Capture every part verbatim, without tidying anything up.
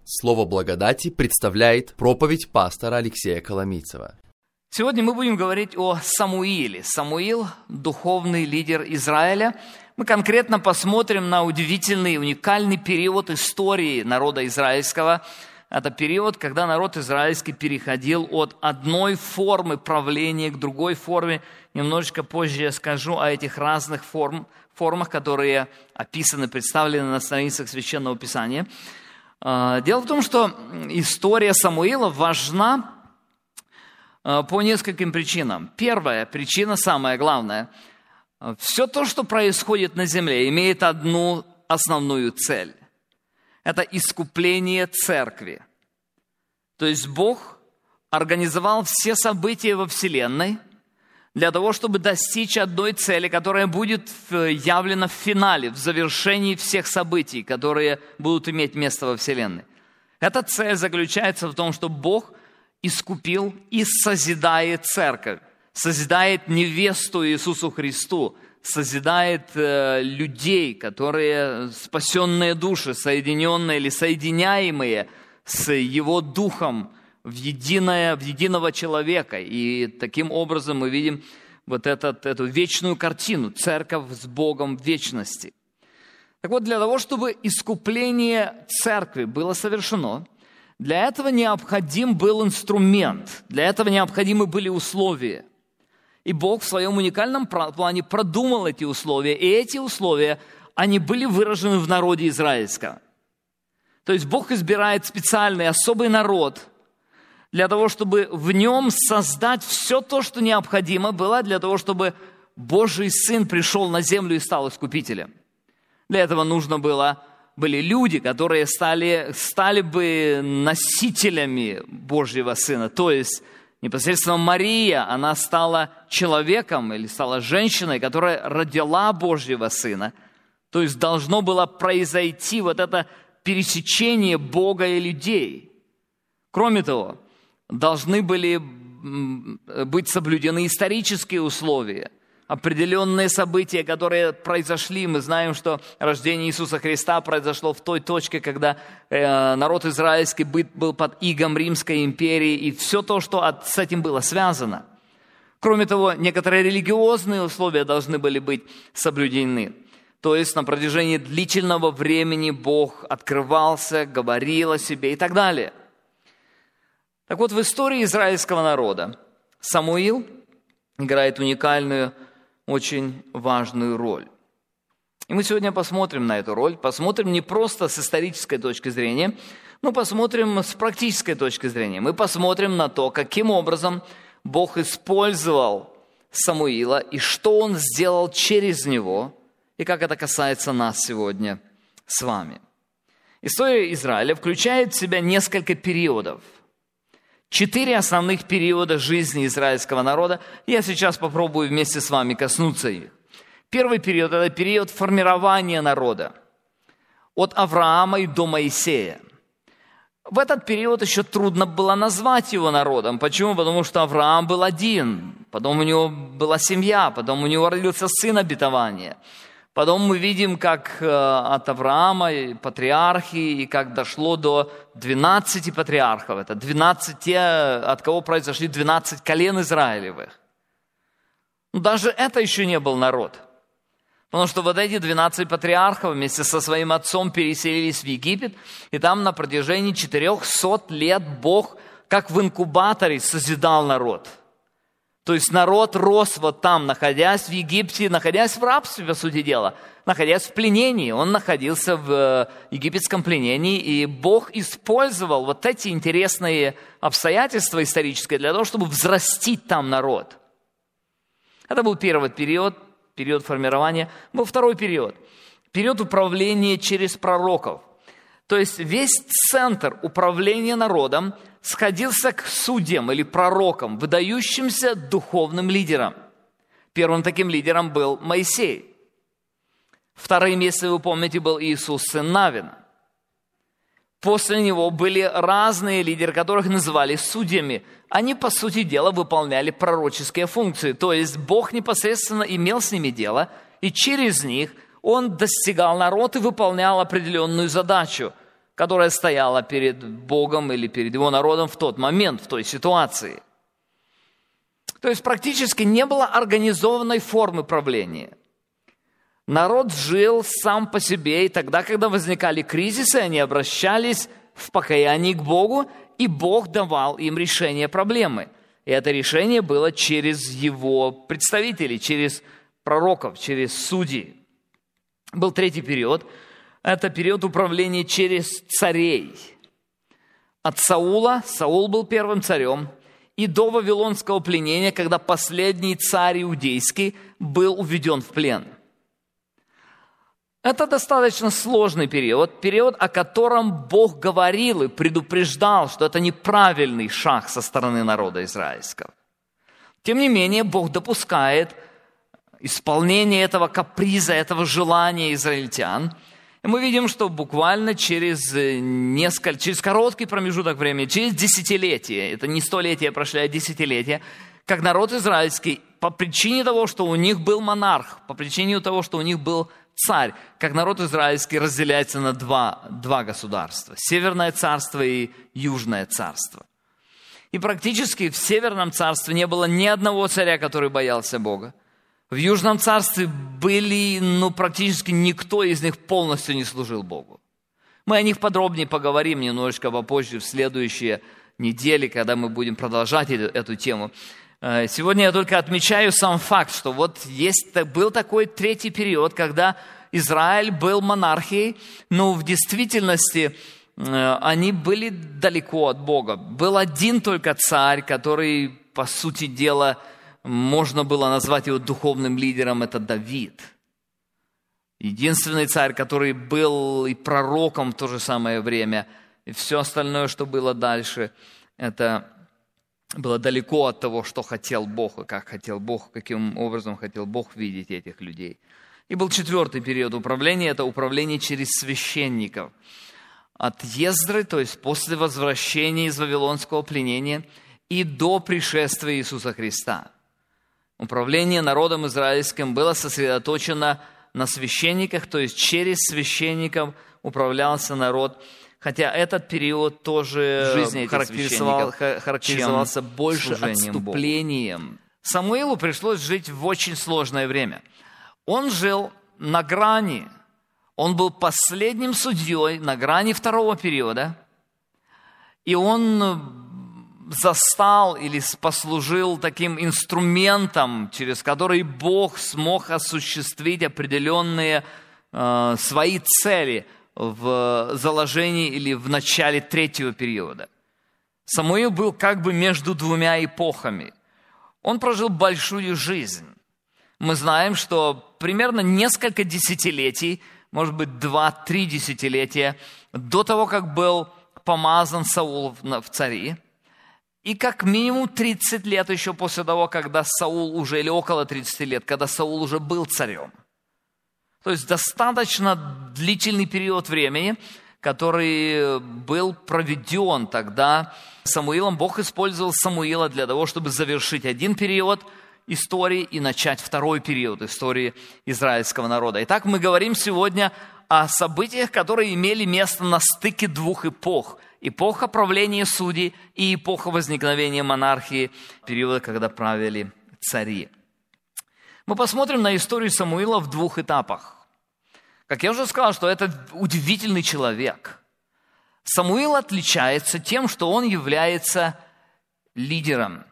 Слово благодати представляет проповедь пастора Алексея Коломийцева. Сегодня мы будем говорить о Самуиле. Самуил – духовный лидер Израиля. Мы конкретно посмотрим на удивительный, уникальный период истории народа израильского. Это период, когда народ израильский переходил от одной формы правления к другой форме. Немножечко позже я скажу о этих разных форм, формах, которые описаны, представлены на страницах Священного Писания. Дело в том, что история Самуила важна по нескольким причинам. Первая причина, самая главная, все то, что происходит на земле, имеет одну основную цель. Это искупление церкви. То есть Бог организовал все события во Вселенной для того, чтобы достичь одной цели, которая будет явлена в финале, в завершении всех событий, которые будут иметь место во Вселенной. Эта цель заключается в том, что Бог искупил и созидает церковь, созидает невесту Иисусу Христу, созидает э, людей, которые спасенные души, соединенные или соединяемые с Его Духом в, единое, в единого человека. И таким образом мы видим вот этот, эту вечную картину, церковь с Богом в вечности. Так вот, для того, чтобы искупление церкви было совершено, для этого необходим был инструмент, для этого необходимы были условия. И Бог в своем уникальном плане продумал эти условия, и эти условия, они были выражены в народе израильском. То есть Бог избирает специальный, особый народ для того, чтобы в нем создать все то, что необходимо было для того, чтобы Божий Сын пришел на землю и стал искупителем. Для этого нужно было, были люди, которые стали, стали бы носителями Божьего Сына, то есть непосредственно Мария, она стала человеком или стала женщиной, которая родила Божьего Сына. То есть должно было произойти вот это пересечение Бога и людей. Кроме того, должны были быть соблюдены исторические условия, определенные события, которые произошли. Мы знаем, что рождение Иисуса Христа произошло в той точке, когда э, народ израильский был под игом Римской империи, и все то, что от, с этим было связано. Кроме того, некоторые религиозные условия должны были быть соблюдены. То есть на протяжении длительного времени Бог открывался, говорил о себе и так далее. Так вот, в истории израильского народа Самуил играет уникальную, очень важную роль. И мы сегодня посмотрим на эту роль, посмотрим не просто с исторической точки зрения, но посмотрим с практической точки зрения. Мы посмотрим на то, каким образом Бог использовал Самуила и что Он сделал через него, и как это касается нас сегодня с вами. История Израиля включает в себя несколько периодов. Четыре основных периода жизни израильского народа. Я сейчас попробую вместе с вами коснуться их. Первый период – это период формирования народа. От Авраама и до Моисея. В этот период еще трудно было назвать его народом. Почему? Потому что Авраам был один. Потом у него была семья. Потом у него родился сын обетования. Потом мы видим, как от Авраама и патриархи, и как дошло до двенадцати патриархов. Это двенадцать те, от кого произошли двенадцать колен Израилевых. Но даже это еще не был народ. Потому что вот эти двенадцать патриархов вместе со своим отцом переселились в Египет, и там на протяжении четырехсот лет Бог, как в инкубаторе, созидал народ. То есть народ рос вот там, находясь в Египте, находясь в рабстве, по сути дела, находясь в пленении. Он находился в египетском пленении, и Бог использовал вот эти интересные обстоятельства исторические для того, чтобы взрастить там народ. Это был первый период, период формирования. Был второй период, период управления через пророков. То есть весь центр управления народом сходился к судьям или пророкам, выдающимся духовным лидерам. Первым таким лидером был Моисей. Вторым, если вы помните, был Иисус, сын Навина. После него были разные лидеры, которых называли судьями. Они, по сути дела, выполняли пророческие функции. То есть Бог непосредственно имел с ними дело, и через них Он достигал народ и выполнял определенную задачу, которая стояла перед Богом или перед Его народом в тот момент, в той ситуации. То есть практически не было организованной формы правления. Народ жил сам по себе, и тогда, когда возникали кризисы, они обращались в покаянии к Богу, и Бог давал им решение проблемы. И это решение было через Его представителей, через пророков, через судей. Был третий период. Это период управления через царей. От Саула, Саул был первым царем, и до вавилонского пленения, когда последний царь иудейский был уведен в плен. Это достаточно сложный период, период, о котором Бог говорил и предупреждал, что это неправильный шаг со стороны народа израильского. Тем не менее, Бог допускает исполнение этого каприза, этого желания израильтян. И мы видим, что буквально через несколько, через короткий промежуток времени, через десятилетия, это не столетия прошли, а десятилетия, как народ израильский, по причине того, что у них был монарх, по причине того, что у них был царь, как народ израильский разделяется на два, два государства. Северное царство и Южное царство. И практически в Северном царстве не было ни одного царя, который боялся Бога. В Южном царстве были, ну, практически никто из них полностью не служил Богу. Мы о них подробнее поговорим немножечко попозже, в следующие недели, когда мы будем продолжать эту, эту тему. Сегодня я только отмечаю сам факт, что вот есть, был такой третий период, когда Израиль был монархией, но в действительности они были далеко от Бога. Был один только царь, который, по сути дела, можно было назвать его духовным лидером, это Давид. Единственный царь, который был и пророком в то же самое время, и все остальное, что было дальше, это было далеко от того, что хотел Бог, и как хотел Бог, каким образом хотел Бог видеть этих людей. И был четвертый период управления, это управление через священников. От Ездры, то есть после возвращения из вавилонского пленения, и до пришествия Иисуса Христа. Управление народом израильским было сосредоточено на священниках, то есть через священников управлялся народ. Хотя этот период тоже жизни характеризовал, характеризовался больше отступлением. Богу. Самуилу пришлось жить в очень сложное время. Он жил на грани, он был последним судьей на грани второго периода, и он застал или послужил таким инструментом, через который Бог смог осуществить определенные э, свои цели в заложении или в начале третьего периода. Самуил был как бы между двумя эпохами. Он прожил большую жизнь. Мы знаем, что примерно несколько десятилетий, может быть, два-три десятилетия до того, как был помазан Саул в цари, и как минимум тридцать лет еще после того, когда Саул уже, или около тридцати лет, когда Саул уже был царем. То есть достаточно длительный период времени, который был проведен тогда Самуилом. Бог использовал Самуила для того, чтобы завершить один период истории и начать второй период истории израильского народа. Итак, мы говорим сегодня о событиях, которые имели место на стыке двух эпох. Эпоха правления судей и эпоха возникновения монархии, периода, когда правили цари. Мы посмотрим на историю Самуила в двух этапах. Как я уже сказал, что это удивительный человек. Самуил отличается тем, что он является лидером.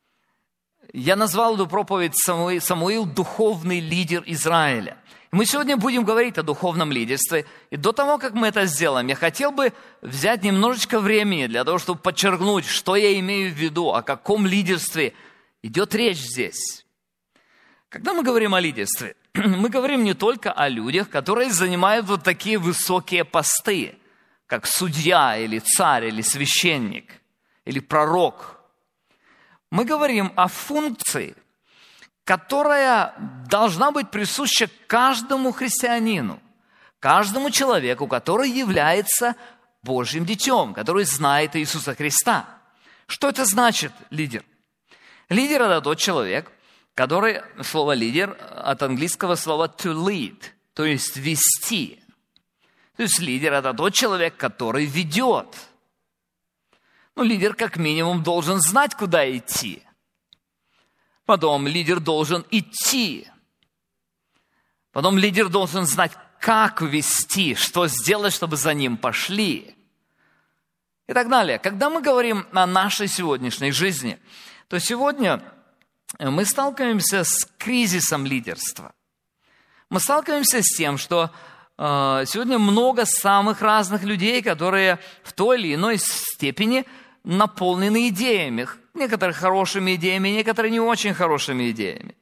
Я назвал эту проповедь «Самуил, Самуил – духовный лидер Израиля». Мы сегодня будем говорить о духовном лидерстве. И до того, как мы это сделаем, я хотел бы взять немножечко времени для того, чтобы подчеркнуть, что я имею в виду, о каком лидерстве идет речь здесь. Когда мы говорим о лидерстве, мы говорим не только о людях, которые занимают вот такие высокие посты, как судья или царь, или священник, или пророк. Мы говорим о функции, которая должна быть присуща каждому христианину, каждому человеку, который является Божьим детем, который знает Иисуса Христа. Что это значит, лидер? Лидер – это тот человек, который, слово «лидер» от английского слова «to lead», то есть «вести». То есть лидер – это тот человек, который ведет. Ну, лидер как минимум должен знать, куда идти. Потом лидер должен идти. Потом лидер должен знать, как вести, что сделать, чтобы за ним пошли. И так далее. Когда мы говорим о нашей сегодняшней жизни, то сегодня мы сталкиваемся с кризисом лидерства. Мы сталкиваемся с тем, что э, сегодня много самых разных людей, которые в той или иной степени наполнены идеями. Некоторые хорошими идеями, некоторые не очень хорошими идеями.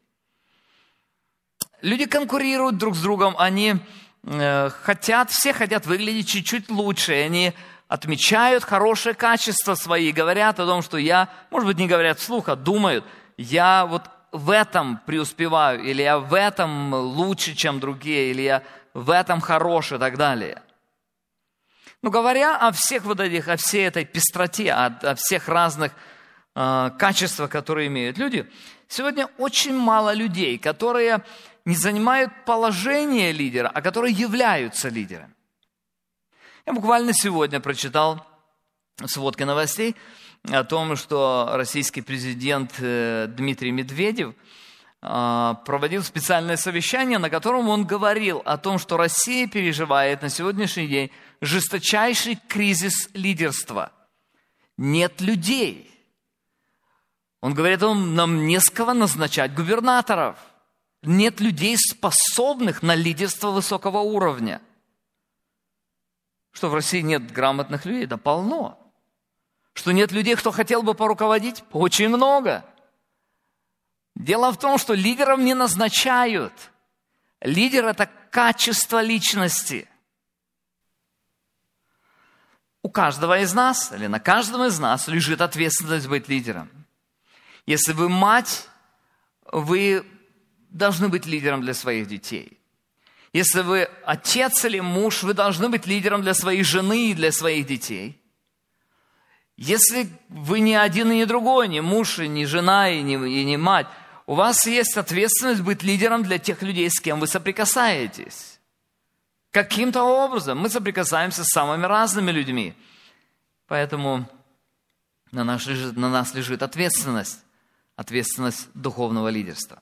Люди конкурируют друг с другом, они э, хотят, все хотят выглядеть чуть-чуть лучше, они отмечают хорошие качества свои, говорят о том, что я, может быть, не говорят вслух, а думают, я вот в этом преуспеваю, или я в этом лучше, чем другие, или я в этом хорош и так далее. Но говоря о всех вот этих, о всей этой пестроте, о, о всех разных э, качествах, которые имеют люди, сегодня очень мало людей, которые не занимают положение лидера, а которые являются лидерами. Я буквально сегодня прочитал сводки новостей о том, что российский президент Дмитрий Медведев проводил специальное совещание, на котором он говорил о том, что Россия переживает на сегодняшний день жесточайший кризис лидерства. Нет людей. Он говорит, нам не с кого назначать губернаторов. Нет людей, способных на лидерство высокого уровня. Что в России нет грамотных людей? Да полно. Что нет людей, кто хотел бы поруководить? Очень много. Дело в том, что лидеров не назначают. Лидер – это качество личности. У каждого из нас, или на каждом из нас лежит ответственность быть лидером. Если вы мать, вы должны быть лидером для своих детей. Если вы отец или муж, вы должны быть лидером для своей жены и для своих детей. Если вы не один и не другой, ни муж, и ни жена, и не, и не мать, у вас есть ответственность быть лидером для тех людей, с кем вы соприкасаетесь. Каким-то образом мы соприкасаемся с самыми разными людьми. Поэтому на нас лежит, на нас лежит ответственность, ответственность духовного лидерства.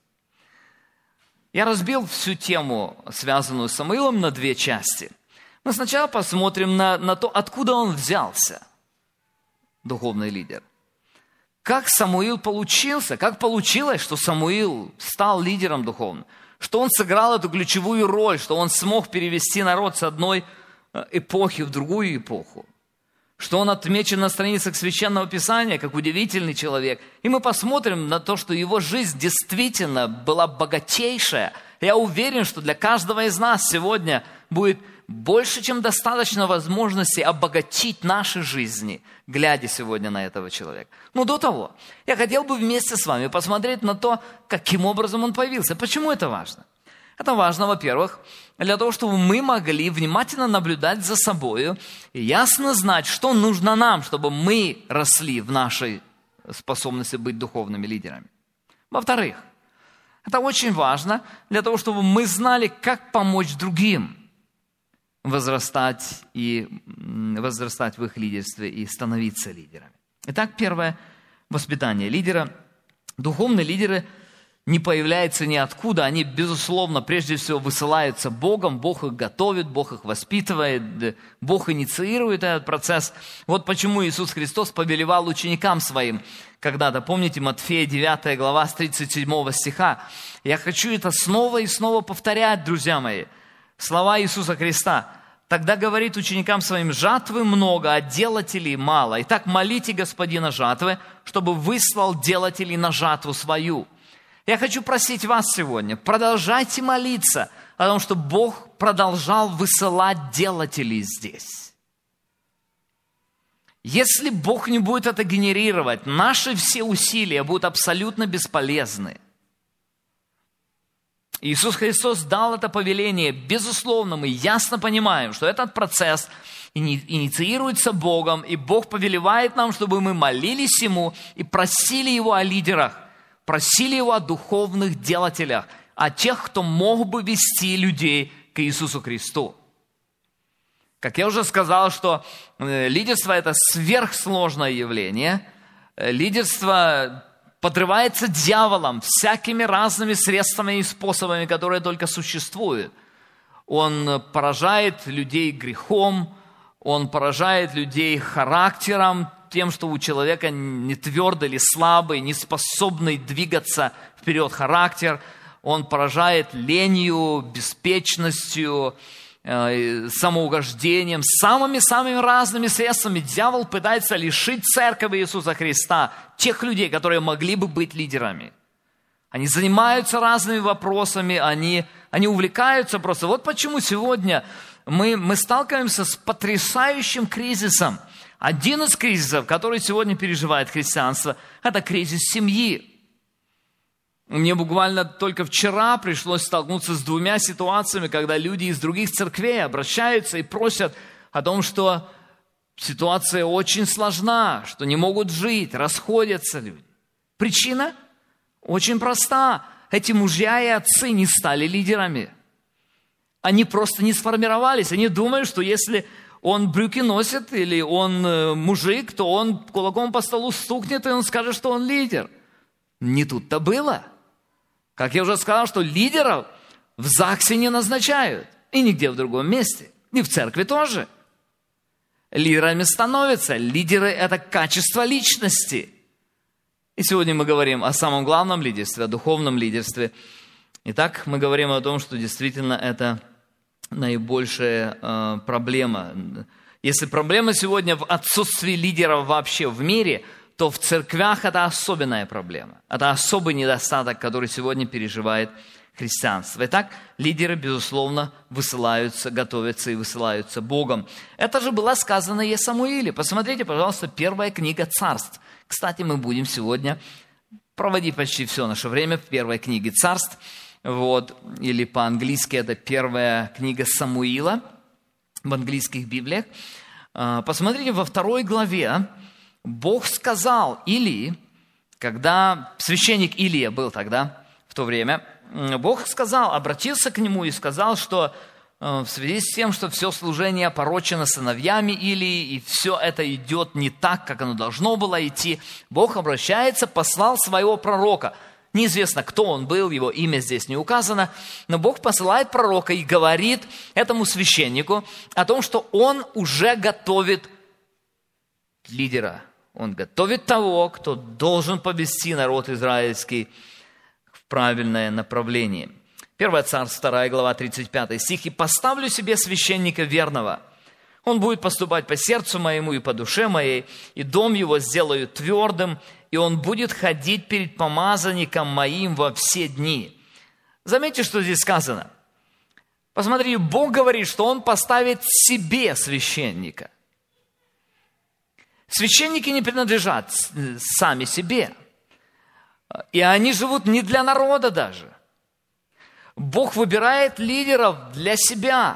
Я разбил всю тему, связанную с Самуилом, на две части. Мы сначала посмотрим на, на то, откуда он взялся, духовный лидер. Как Самуил получился, как получилось, что Самуил стал лидером духовным, что он сыграл эту ключевую роль, что он смог перевести народ с одной эпохи в другую эпоху, что он отмечен на страницах Священного Писания как удивительный человек. И мы посмотрим на то, что его жизнь действительно была богатейшая. Я уверен, что для каждого из нас сегодня будет больше, чем достаточно возможностей обогатить наши жизни, глядя сегодня на этого человека. Но до того, я хотел бы вместе с вами посмотреть на то, каким образом он появился. Почему это важно? Это важно, во-первых, для того, чтобы мы могли внимательно наблюдать за собой и ясно знать, что нужно нам, чтобы мы росли в нашей способности быть духовными лидерами. Во-вторых, это очень важно для того, чтобы мы знали, как помочь другим возрастать и возрастать в их лидерстве и становиться лидерами. Итак, первое – воспитание лидера. Духовные лидеры не появляются ниоткуда, они, безусловно, прежде всего высылаются Богом, Бог их готовит, Бог их воспитывает, Бог инициирует этот процесс. Вот почему Иисус Христос повелевал ученикам своим когда-то, помните, Матфея девятая глава с тридцать седьмого стиха. Я хочу это снова и снова повторять, друзья мои. Слова Иисуса Христа. Тогда говорит ученикам своим: жатвы много, а делателей мало. Итак, молите Господина жатвы, чтобы выслал делателей на жатву свою. Я хочу просить вас сегодня, продолжайте молиться о том, чтобы Бог продолжал высылать делателей здесь. Если Бог не будет это генерировать, наши все усилия будут абсолютно бесполезны. Иисус Христос дал это повеление. Безусловно, мы ясно понимаем, что этот процесс инициируется Богом, и Бог повелевает нам, чтобы мы молились Ему и просили Его о лидерах, просили Его о духовных делателях, о тех, кто мог бы вести людей к Иисусу Христу. Как я уже сказал, что лидерство – это сверхсложное явление. Лидерство подрывается дьяволом всякими разными средствами и способами, которые только существуют. Он поражает людей грехом, он поражает людей характером, тем, что у человека не твердый или слабый, не способный двигаться вперед характер. Он поражает ленью, беспечностью, э, самоугождением. Самыми-самыми разными средствами дьявол пытается лишить церкви Иисуса Христа тех людей, которые могли бы быть лидерами. Они занимаются разными вопросами, они, они увлекаются просто. Вот почему сегодня мы, мы сталкиваемся с потрясающим кризисом. Один из кризисов, который сегодня переживает христианство, это кризис семьи. Мне буквально только вчера пришлось столкнуться с двумя ситуациями, когда люди из других церквей обращаются и просят о том, что ситуация очень сложна, что не могут жить, расходятся люди. Причина очень проста. Эти мужья и отцы не стали лидерами. Они просто не сформировались. Они думают, что если он брюки носит или он э, мужик, то он кулаком по столу стукнет, и он скажет, что он лидер. Не тут-то было. Как я уже сказал, что лидеров в ЗАГСе не назначают. И нигде в другом месте. И в церкви тоже. Лидерами становятся. Лидеры – это качество личности. И сегодня мы говорим о самом главном лидерстве, о духовном лидерстве. Итак, мы говорим о том, что действительно это наибольшая э, проблема. Если проблема сегодня в отсутствии лидеров вообще в мире, то в церквях это особенная проблема. Это особый недостаток, который сегодня переживает христианство. Итак, лидеры, безусловно, высылаются, готовятся и высылаются Богом. Это же было сказано и о Самуиле. Посмотрите, пожалуйста, первая книга Царств. Кстати, мы будем сегодня проводить почти все наше время в первой книге Царств. Вот, или по-английски это первая книга Самуила в английских Библиях. Посмотрите, во второй главе Бог сказал Илии, когда священник Илия был тогда, в то время, Бог сказал, обратился к нему и сказал, что в связи с тем, что все служение опорочено сыновьями Илии, и все это идет не так, как оно должно было идти, Бог обращается, послал своего пророка. Неизвестно, кто он был, его имя здесь не указано, но Бог посылает пророка и говорит этому священнику о том, что он уже готовит лидера. Он готовит того, кто должен повести народ израильский в правильное направление. первое Царств, вторая глава, тридцать пятый стих. «И поставлю себе священника верного. Он будет поступать по сердцу моему и по душе моей, и дом его сделаю твердым, и он будет ходить перед помазанником моим во все дни». Заметьте, что здесь сказано. Посмотрите, Бог говорит, что Он поставит себе священника. Священники не принадлежат сами себе. И они живут не для народа даже. Бог выбирает лидеров для себя.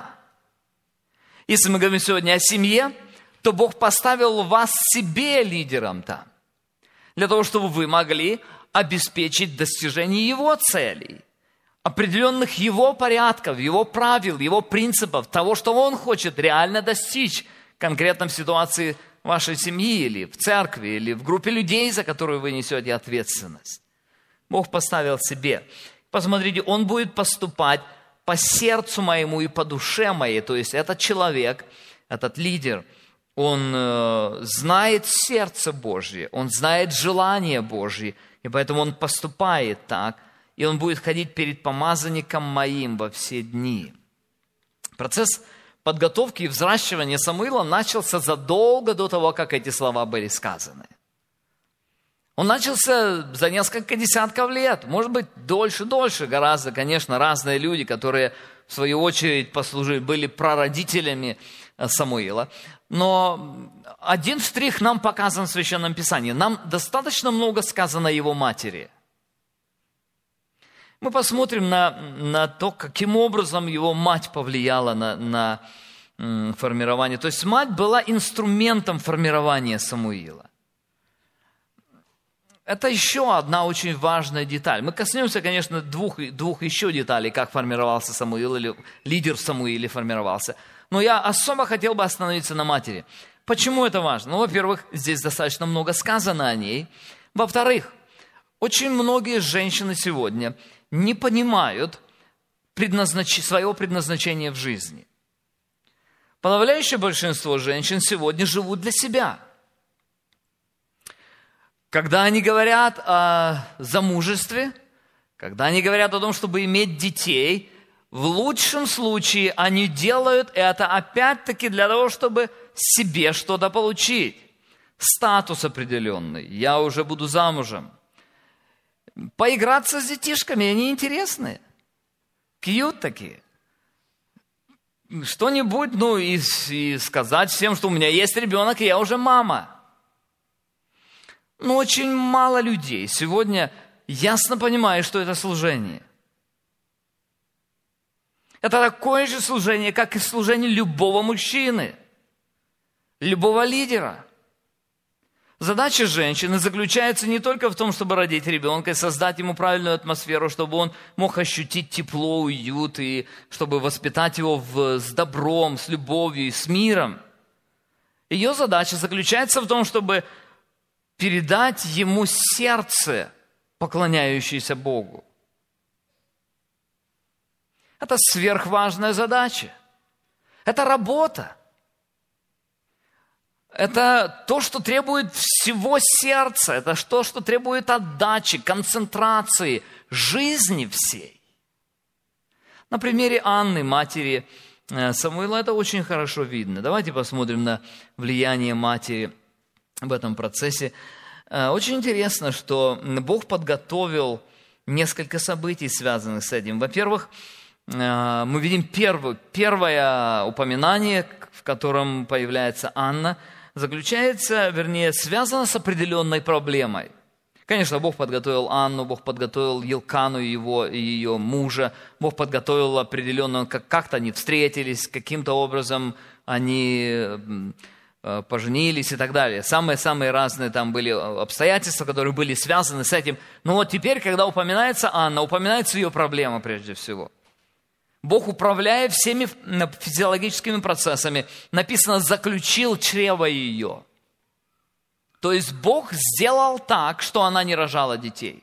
Если мы говорим сегодня о семье, то Бог поставил вас себе лидером там, для того, чтобы вы могли обеспечить достижение Его целей, определенных Его порядков, Его правил, Его принципов, того, что Он хочет реально достичь в конкретном ситуации вашей семьи или в церкви, или в группе людей, за которую вы несете ответственность. Бог поставил себе. Посмотрите, Он будет поступать по сердцу моему и по душе моей. То есть этот человек, этот лидер, он э, знает сердце Божье, он знает желание Божье, и поэтому он поступает так, и он будет ходить перед помазанником моим во все дни. Процесс подготовки и взращивания Самуила начался задолго до того, как эти слова были сказаны. Он начался за несколько десятков лет, может быть, дольше-дольше гораздо. Конечно, разные люди, которые, в свою очередь, послужили, были прародителями Самуила. Но один штрих нам показан в Священном Писании. Нам достаточно много сказано о его матери. Мы посмотрим на, на то, каким образом его мать повлияла на, на м, формирование. То есть мать была инструментом формирования Самуила. Это еще одна очень важная деталь. Мы коснемся, конечно, двух, двух еще деталей, как формировался Самуил, или лидер в Самуиле формировался. Но я особо хотел бы остановиться на матери. Почему это важно? Ну, во-первых, здесь достаточно много сказано о ней. Во-вторых, очень многие женщины сегодня не понимают предназнач... своего предназначения в жизни. Подавляющее большинство женщин сегодня живут для себя. Когда они говорят о замужестве, когда они говорят о том, чтобы иметь детей, в лучшем случае они делают это опять-таки для того, чтобы себе что-то получить. Статус определенный. Я уже буду замужем. Поиграться с детишками, они интересные. Кьют такие. Что-нибудь, ну, и, и сказать всем, что у меня есть ребенок, и я уже мама. Но очень мало людей сегодня ясно понимают, что это служение. Это такое же служение, как и служение любого мужчины, любого лидера. Задача женщины заключается не только в том, чтобы родить ребенка и создать ему правильную атмосферу, чтобы он мог ощутить тепло, уют, и чтобы воспитать его в, с добром, с любовью и с миром. Ее задача заключается в том, чтобы передать ему сердце, поклоняющееся Богу. Это сверхважная задача. Это работа. Это то, что требует всего сердца. Это то, что требует отдачи, концентрации, жизни всей. На примере Анны, матери Самуила, это очень хорошо видно. Давайте посмотрим на влияние матери в этом процессе. Очень интересно, что Бог подготовил несколько событий, связанных с этим. Во-первых, мы видим первое, первое упоминание, в котором появляется Анна, заключается, вернее, связано с определенной проблемой. Конечно, Бог подготовил Анну, Бог подготовил Елкану, его, и ее мужа, Бог подготовил определенную, как, как-то они встретились, каким-то образом они поженились и так далее. Самые-самые разные там были обстоятельства, которые были связаны с этим. Но вот теперь, когда упоминается Анна, упоминается ее проблема прежде всего. Бог, управляя всеми физиологическими процессами, написано, заключил чрево ее. То есть Бог сделал так, что она не рожала детей.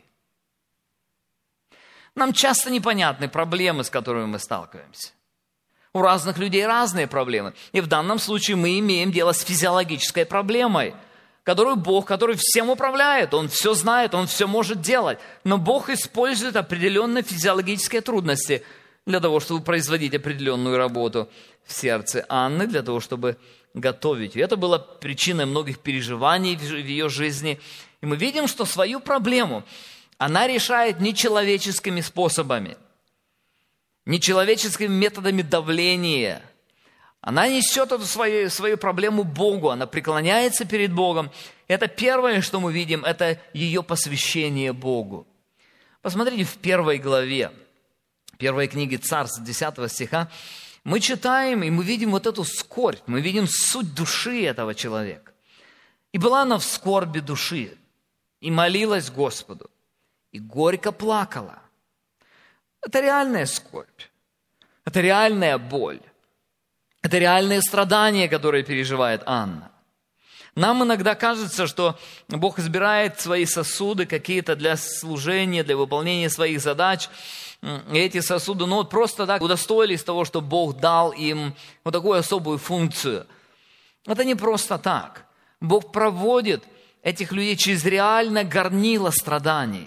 Нам часто непонятны проблемы, с которыми мы сталкиваемся. У разных людей разные проблемы. И в данном случае мы имеем дело с физиологической проблемой, которую Бог, который всем управляет, Он все знает, Он все может делать. Но Бог использует определенные физиологические трудности для того, чтобы производить определенную работу в сердце Анны, для того, чтобы готовить. И это было причиной многих переживаний в ее жизни. И мы видим, что свою проблему она решает нечеловеческими способами, нечеловеческими методами давления. Она несет эту свою, свою проблему Богу, она преклоняется перед Богом. Это первое, что мы видим, это ее посвящение Богу. Посмотрите в первой главе, первой книги Царств, десятого стиха, мы читаем, и мы видим вот эту скорбь, мы видим суть души этого человека. «И была она в скорби души, и молилась Господу, и горько плакала». Это реальная скорбь, это реальная боль, это реальные страдания, которые переживает Анна. Нам иногда кажется, что Бог избирает свои сосуды какие-то для служения, для выполнения своих задач. И эти сосуды, ну вот просто так удостоились того, что Бог дал им вот такую особую функцию. Это не просто так. Бог проводит этих людей через реально горнило страданий.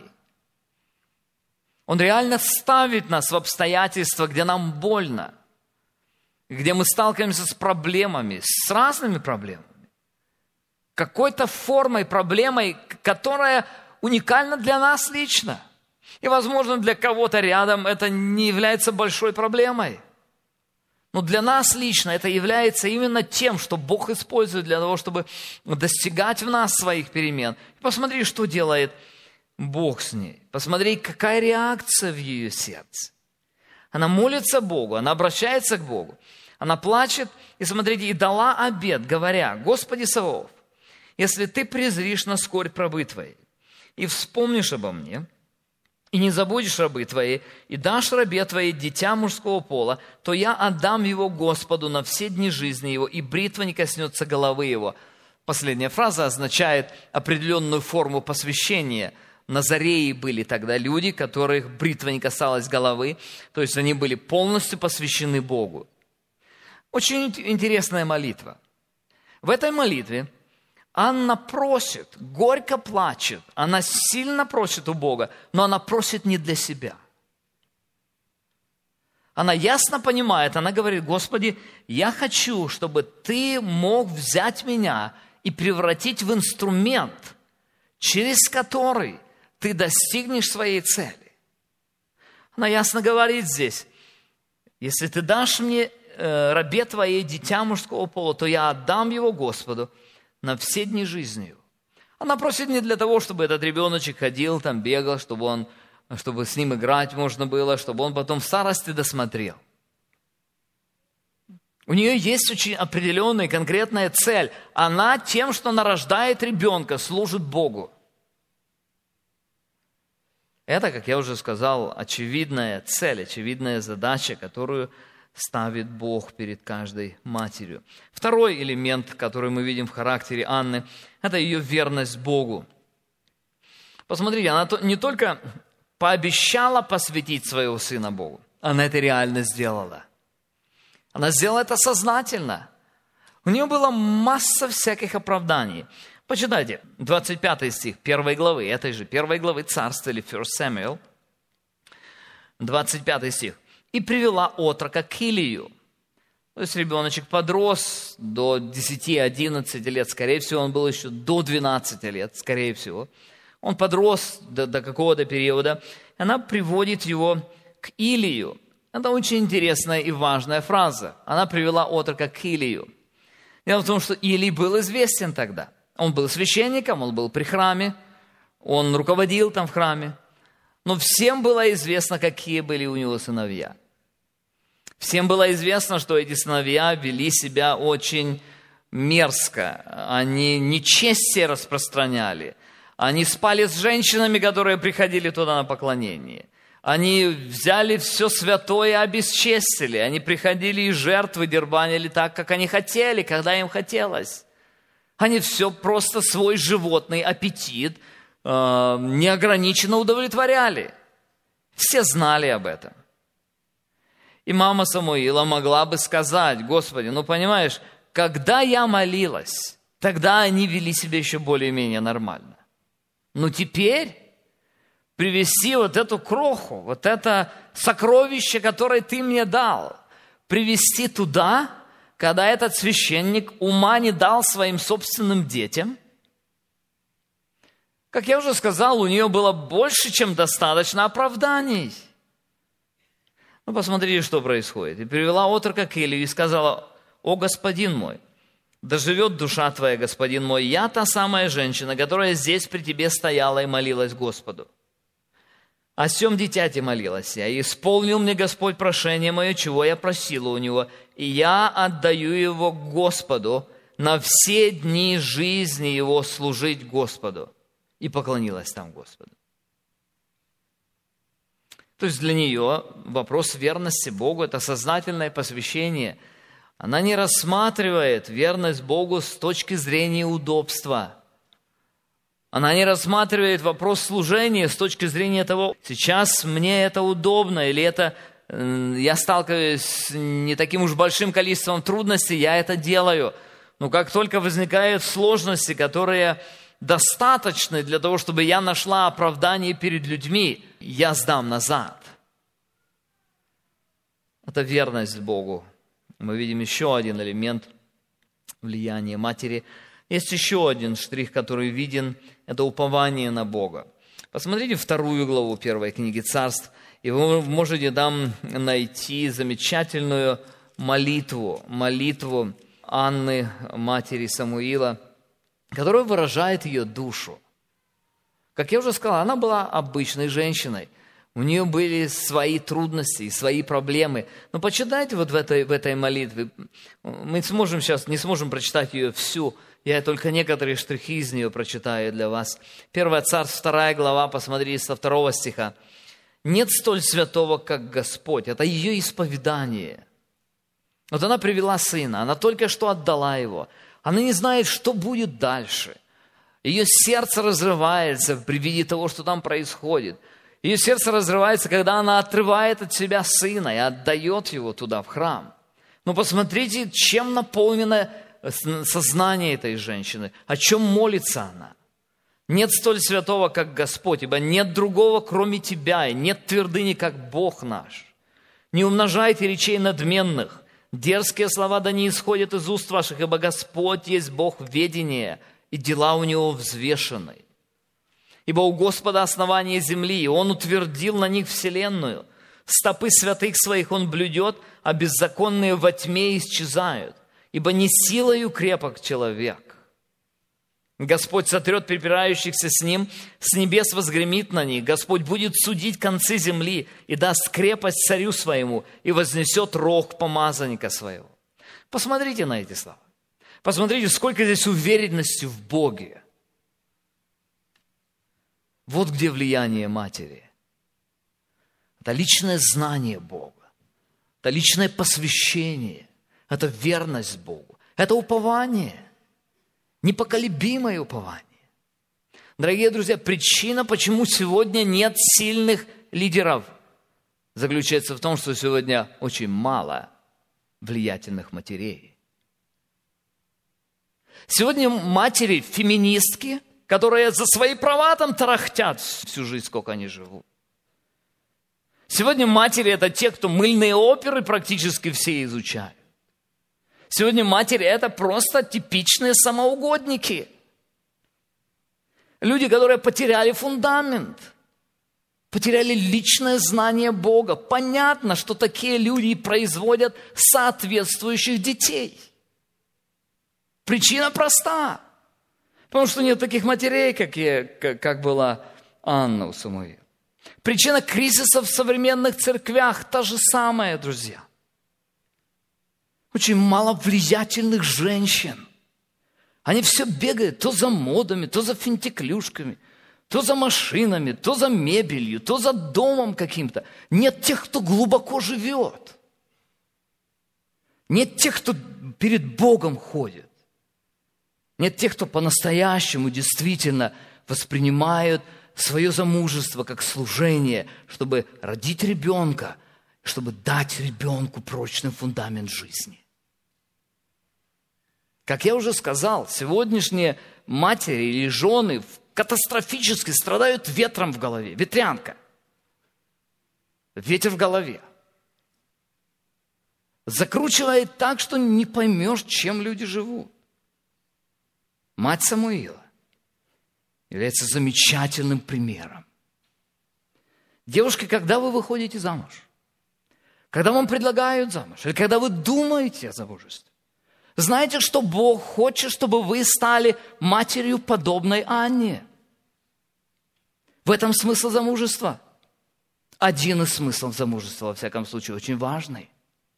Он реально ставит нас в обстоятельства, где нам больно, где мы сталкиваемся с проблемами, с разными проблемами. Какой-то формой, проблемой, которая уникальна для нас лично. И, возможно, для кого-то рядом это не является большой проблемой. Но для нас лично это является именно тем, что Бог использует для того, чтобы достигать в нас своих перемен. И посмотри, что делает Бог с ней. Посмотри, какая реакция в ее сердце. Она молится Богу, она обращается к Богу. Она плачет, и смотрите, и дала обет, говоря: «Господи Саваоф, если ты презришь на скорбь пробы твоей и вспомнишь обо мне, и не забудешь рабы твои, и дашь рабе твоей дитя мужского пола, то я отдам его Господу на все дни жизни его, и бритва не коснется головы его». Последняя фраза означает определенную форму посвящения. Назареи были тогда люди, которых бритва не касалась головы, то есть они были полностью посвящены Богу. Очень интересная молитва. В этой молитве Анна просит, горько плачет, она сильно просит у Бога, но она просит не для себя. Она ясно понимает, она говорит: «Господи, я хочу, чтобы Ты мог взять меня и превратить в инструмент, через который Ты достигнешь своей цели». Она ясно говорит здесь: «Если Ты дашь мне, э, рабе Твоей, дитя мужского пола, то я отдам его Господу на все дни жизни его». Она просит не для того, чтобы этот ребеночек ходил, там бегал, чтобы, он, чтобы с ним играть можно было, чтобы он потом в старости досмотрел. У нее есть очень определенная конкретная цель. Она тем, что она рождает ребенка, служит Богу. Это, как я уже сказал, очевидная цель, очевидная задача, которую ставит Бог перед каждой матерью. Второй элемент, который мы видим в характере Анны, это ее верность Богу. Посмотрите, она не только пообещала посвятить своего сына Богу, она это реально сделала. Она сделала это сознательно. У нее была масса всяких оправданий. Почитайте, двадцать пятый стих первой главы, этой же первой главы Царства, или First Samuel, двадцать пятый стих. «И привела отрока к Илию». То есть ребеночек подрос до десяти-одиннадцати лет, скорее всего, он был еще до двенадцати лет, скорее всего. Он подрос до, до какого-то периода. Она приводит его к Илию. Это очень интересная и важная фраза. Она привела отрока к Илию. Дело в том, что Илий был известен тогда. Он был священником, он был при храме, он руководил там в храме. Но всем было известно, какие были у него сыновья. Всем было известно, что эти сыновья вели себя очень мерзко. Они нечестие распространяли. Они спали с женщинами, которые приходили туда на поклонение. Они взяли все святое и обесчестили. Они приходили и жертвы дербанили так, как они хотели, когда им хотелось. Они все просто свой животный аппетит э, неограниченно удовлетворяли. Все знали об этом. И мама Самуила могла бы сказать: «Господи, ну понимаешь, когда я молилась, тогда они вели себя еще более-менее нормально. Но теперь привести вот эту кроху, вот это сокровище, которое ты мне дал, привести туда, когда этот священник ума не дал своим собственным детям». Как я уже сказал, у нее было больше, чем достаточно оправданий. Ну, посмотрите, что происходит. «И привела отрока к Илию и сказала: «О, господин мой, да живет душа твоя, господин мой, я та самая женщина, которая здесь при тебе стояла и молилась Господу. О сем дитяти молилась я, и исполнил мне Господь прошение мое, чего я просила у него, и я отдаю его Господу на все дни жизни его служить Господу». И поклонилась там Господу. То есть для нее вопрос верности Богу – это сознательное посвящение. Она не рассматривает верность Богу с точки зрения удобства. Она не рассматривает вопрос служения с точки зрения того, сейчас мне это удобно, или это я сталкиваюсь с не таким уж большим количеством трудностей, я это делаю. Но как только возникают сложности, которые достаточны для того, чтобы я нашла оправдание перед людьми, я сдам назад. Это верность Богу. Мы видим еще один элемент влияния матери. Есть еще один штрих, который виден, это упование на Бога. Посмотрите вторую главу первой книги Царств, и вы можете там найти замечательную молитву, молитву Анны, матери Самуила, которая выражает ее душу. Как я уже сказал, она была обычной женщиной. У нее были свои трудности, свои проблемы. Но почитайте вот в этой, в этой молитве. Мы сможем сейчас, не сможем прочитать ее всю. Я только некоторые штрихи из нее прочитаю для вас. Первое Царств, вторая глава, посмотрите, со второго стиха. «Нет столь святого, как Господь». Это ее исповедание. Вот она привела сына, она только что отдала его. Она не знает, что будет дальше. Ее сердце разрывается при виде того, что там происходит. Ее сердце разрывается, когда она отрывает от себя сына и отдает его туда, в храм. Но посмотрите, чем наполнено сознание этой женщины, о чем молится она. «Нет столь святого, как Господь, ибо нет другого, кроме Тебя, и нет твердыни, как Бог наш. Не умножайте речей надменных, дерзкие слова да не исходят из уст ваших, ибо Господь есть Бог ведения, и дела у Него взвешены. Ибо у Господа основание земли, и Он утвердил на них вселенную. Стопы святых своих Он блюдет, а беззаконные во тьме исчезают. Ибо не силою крепок человек. Господь сотрет припирающихся с Ним, с небес возгремит на них. Господь будет судить концы земли и даст крепость царю своему, и вознесет рог помазанника своего». Посмотрите на эти слова. Посмотрите, сколько здесь уверенности в Боге. Вот где влияние матери. Это личное знание Бога. Это личное посвящение. Это верность Богу. Это упование. Непоколебимое упование. Дорогие друзья, причина, почему сегодня нет сильных лидеров, заключается в том, что сегодня очень мало влиятельных матерей. Сегодня матери феминистки, которые за свои права там тарахтят всю жизнь, сколько они живут. Сегодня матери – это те, кто мыльные оперы практически все изучают. Сегодня матери – это просто типичные самоугодники. Люди, которые потеряли фундамент, потеряли личное знание Бога. Понятно, что такие люди производят соответствующих детей. Причина проста. Потому что нет таких матерей, как, я, как, как была Анна у Самуила. Причина кризиса в современных церквях та же самая, друзья. Очень мало влиятельных женщин. Они все бегают то за модами, то за финтиклюшками, то за машинами, то за мебелью, то за домом каким-то. Нет тех, кто глубоко живет. Нет тех, кто перед Богом ходит. Нет тех, кто по-настоящему действительно воспринимают свое замужество как служение, чтобы родить ребенка, чтобы дать ребенку прочный фундамент жизни. Как я уже сказал, сегодняшние матери или жены катастрофически страдают ветром в голове, ветрянка. Ветер в голове. Закручивает так, что не поймешь, чем люди живут. Мать Самуила является замечательным примером. Девушки, когда вы выходите замуж, когда вам предлагают замуж, или когда вы думаете о замужестве, знаете, что Бог хочет, чтобы вы стали матерью, подобной Анне. В этом смысл замужества. Один из смыслов замужества, во всяком случае, очень важный.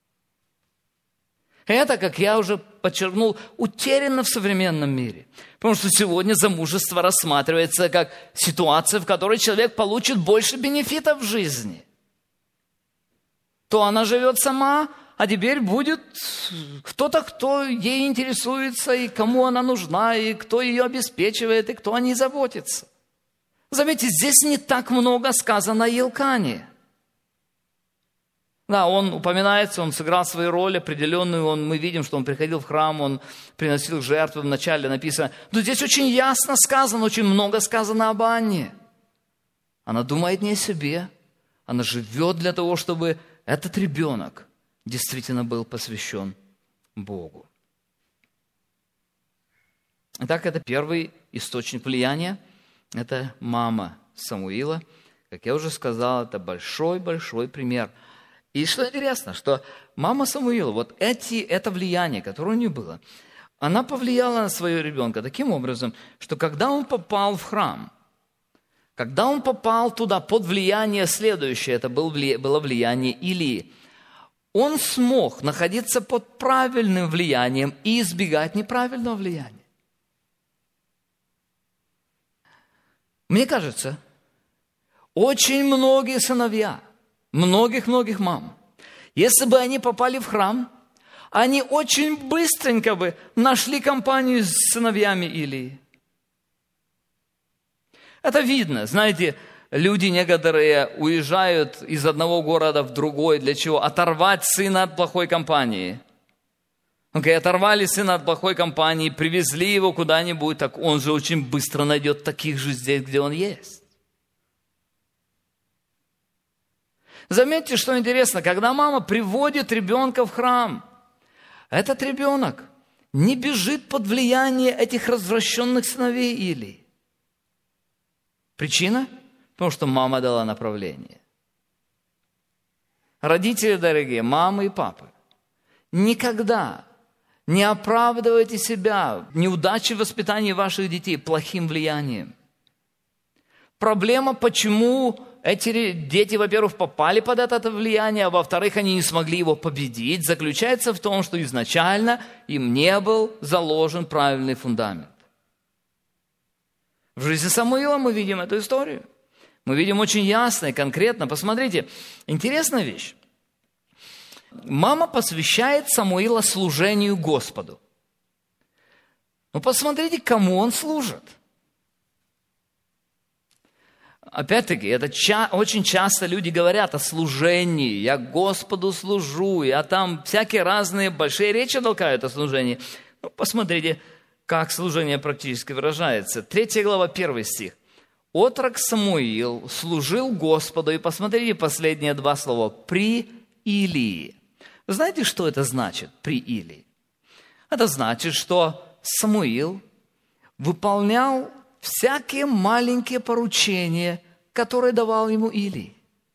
Это, как я уже подчеркнул, утеряно в современном мире. Потому что сегодня замужество рассматривается как ситуация, в которой человек получит больше бенефитов в жизни. То она живет сама, а теперь будет кто-то, кто ей интересуется, и кому она нужна, и кто ее обеспечивает, и кто о ней заботится. Заметьте, здесь не так много сказано о Елкане. Да, он упоминается, он сыграл свою роль определенную, он, мы видим, что он приходил в храм, он приносил жертву, вначале написано. Но здесь очень ясно сказано, очень много сказано об Анне. Она думает не о себе, она живет для того, чтобы этот ребенок действительно был посвящен Богу. Итак, это первый источник влияния, это мама Самуила. Как я уже сказал, это большой-большой пример. И что интересно, что мама Самуила, вот эти, это влияние, которое у нее было, она повлияла на своего ребенка таким образом, что когда он попал в храм, когда он попал туда под влияние следующее, это было влияние Илии, он смог находиться под правильным влиянием и избегать неправильного влияния. Мне кажется, очень многие сыновья, многих-многих мам, если бы они попали в храм, они очень быстренько бы нашли компанию с сыновьями Илии. Это видно. Знаете, люди некоторые уезжают из одного города в другой. Для чего? Оторвать сына от плохой компании. Окей, оторвали сына от плохой компании, привезли его куда-нибудь, так он же очень быстро найдет таких же здесь, где он есть. Заметьте, что интересно, когда мама приводит ребенка в храм, этот ребенок не бежит под влияние этих развращенных сыновей Илии. Причина? Потому что мама дала направление. Родители дорогие, мамы и папы, никогда не оправдывайте себя, неудачи в воспитании ваших детей плохим влиянием. Проблема, почему эти дети, во-первых, попали под это влияние, а во-вторых, они не смогли его победить, заключается в том, что изначально им не был заложен правильный фундамент. В жизни Самуила мы видим эту историю. Мы видим очень ясно и конкретно. Посмотрите, интересная вещь. Мама посвящает Самуила служению Господу. Ну, посмотрите, кому он служит. Опять-таки, это ча- очень часто люди говорят о служении. Я Господу служу, я там всякие разные большие речи толкают о служении. Ну, посмотрите, как служение практически выражается. Третья глава, первый стих. «Отрок Самуил служил Господу», и посмотрите последние два слова, «при Илии». Вы знаете, что это значит, «при Илии»? Это значит, что Самуил выполнял всякие маленькие поручения, которые давал ему Илий.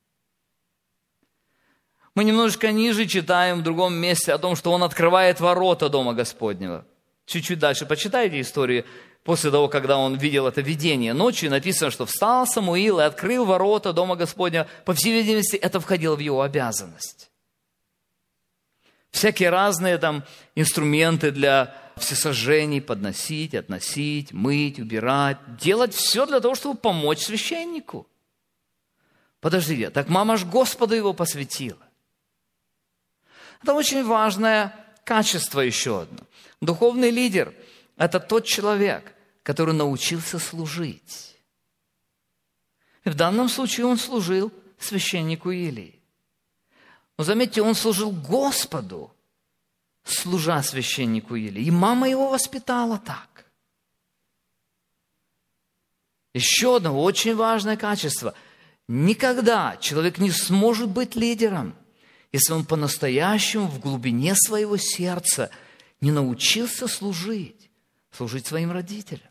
Мы немножечко ниже читаем в другом месте о том, что он открывает ворота Дома Господнего. Чуть-чуть дальше почитайте историю. После того, когда он видел это видение ночью, написано, что встал Самуил и открыл ворота Дома Господня. По всей видимости, это входило в его обязанность. Всякие разные там инструменты для всесожжений подносить, относить, мыть, убирать. Делать все для того, чтобы помочь священнику. Подождите, так мама ж Господу его посвятила. Это очень важное качество еще одно. Духовный лидер – это тот человек, который научился служить. И в данном случае он служил священнику Илии. Но заметьте, он служил Господу, служа священнику Илии. И мама его воспитала так. Еще одно очень важное качество. Никогда человек не сможет быть лидером, если он по-настоящему в глубине своего сердца не научился служить, служить своим родителям,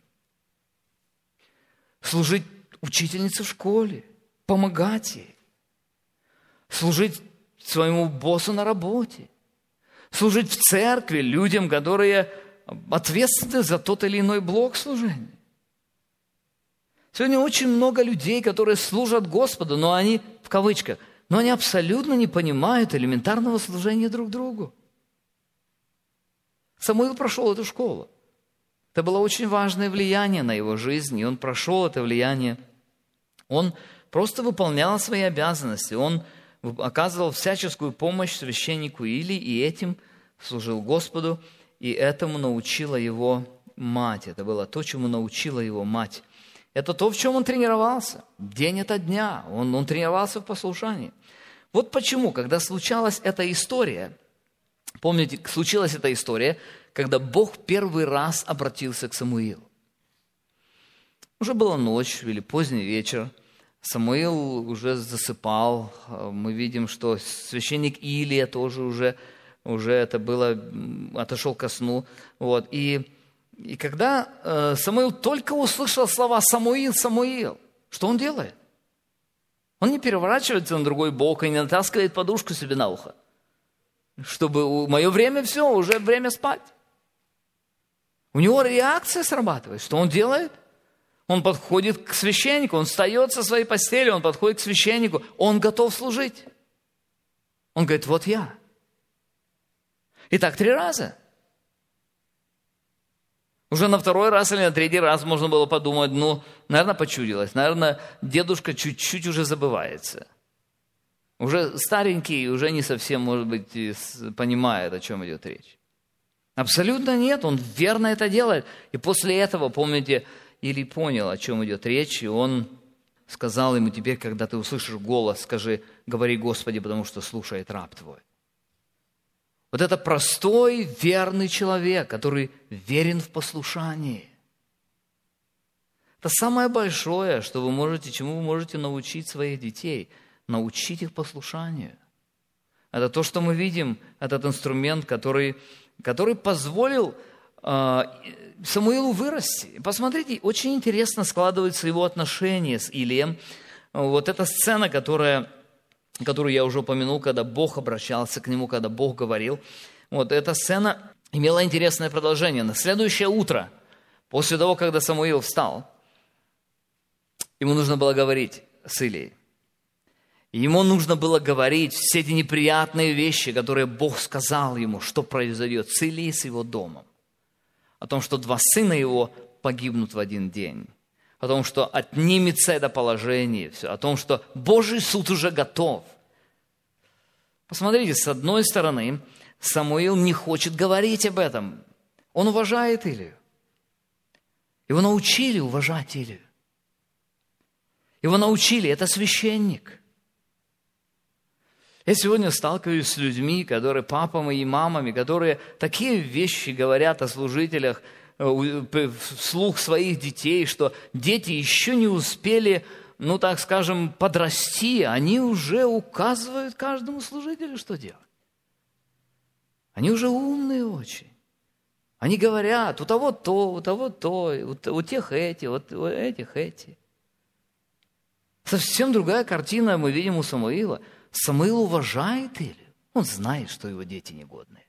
служить учительнице в школе, помогать ей, служить своему боссу на работе, служить в церкви людям, которые ответственны за тот или иной блок служения. Сегодня очень много людей, которые служат Господу, но они, в кавычках, но они абсолютно не понимают элементарного служения друг другу. Самуил прошел эту школу. Это было очень важное влияние на его жизнь, и он прошел это влияние. Он просто выполнял свои обязанности, он оказывал всяческую помощь священнику Илии, и этим служил Господу, и этому научила его мать. Это было то, чему научила его мать. Это то, в чем он тренировался день ото дня. Он, он тренировался в послушании. Вот почему, когда случалась эта история, помните, случилась эта история, когда Бог первый раз обратился к Самуилу. Уже была ночь или поздний вечер. Самуил уже засыпал. Мы видим, что священник Илия тоже уже, уже это было, отошел ко сну. Вот. И, и когда э, Самуил только услышал слова «Самуил, Самуил», что он делает? Он не переворачивается на другой бок и не натаскивает подушку себе на ухо, чтобы мое время все, уже время спать. У него реакция срабатывает. Что он делает? Он подходит к священнику, он встает со своей постели, он подходит к священнику, он готов служить. Он говорит, вот я. И так три раза. Уже на второй раз или на третий раз можно было подумать, ну, наверное, почудилось, наверное, дедушка чуть-чуть уже забывается. Уже старенький, уже не совсем, может быть, понимает, о чем идет речь. Абсолютно нет, он верно это делает. И после этого, помните, Илий понял, о чем идет речь, и он сказал ему: теперь, когда ты услышишь голос, скажи: говори, Господи, потому что слушает раб твой. Вот это простой, верный человек, который верен в послушании. Это самое большое, что вы можете, чему вы можете научить своих детей, научить их послушанию. Это то, что мы видим, этот инструмент, который, который позволил э, Самуилу вырасти. Посмотрите, очень интересно складываются его отношения с Илием. Вот эта сцена, которая... которую я уже упомянул, когда Бог обращался к нему, когда Бог говорил. Вот эта сцена имела интересное продолжение. На следующее утро, после того, когда Самуил встал, ему нужно было говорить с Илией. Ему нужно было говорить все эти неприятные вещи, которые Бог сказал ему, что произойдет с Илией, с его домом. О том, что два сына его погибнут в один день. О том, что отнимется это положение, все, о том, что Божий суд уже готов. Посмотрите, с одной стороны, Самуил не хочет говорить об этом. Он уважает Илию. Его научили уважать Илию. Его научили, это священник. Я сегодня сталкиваюсь с людьми, которые папами и мамами, которые такие вещи говорят о служителях, вслух своих детей, что дети еще не успели, ну так скажем, подрасти, они уже указывают каждому служителю, что делать. Они уже умные очень. Они говорят, у того то, у того то, у тех эти, вот у этих эти. Совсем другая картина мы видим у Самуила. Самуил уважает Илию. Он знает, что его дети негодные.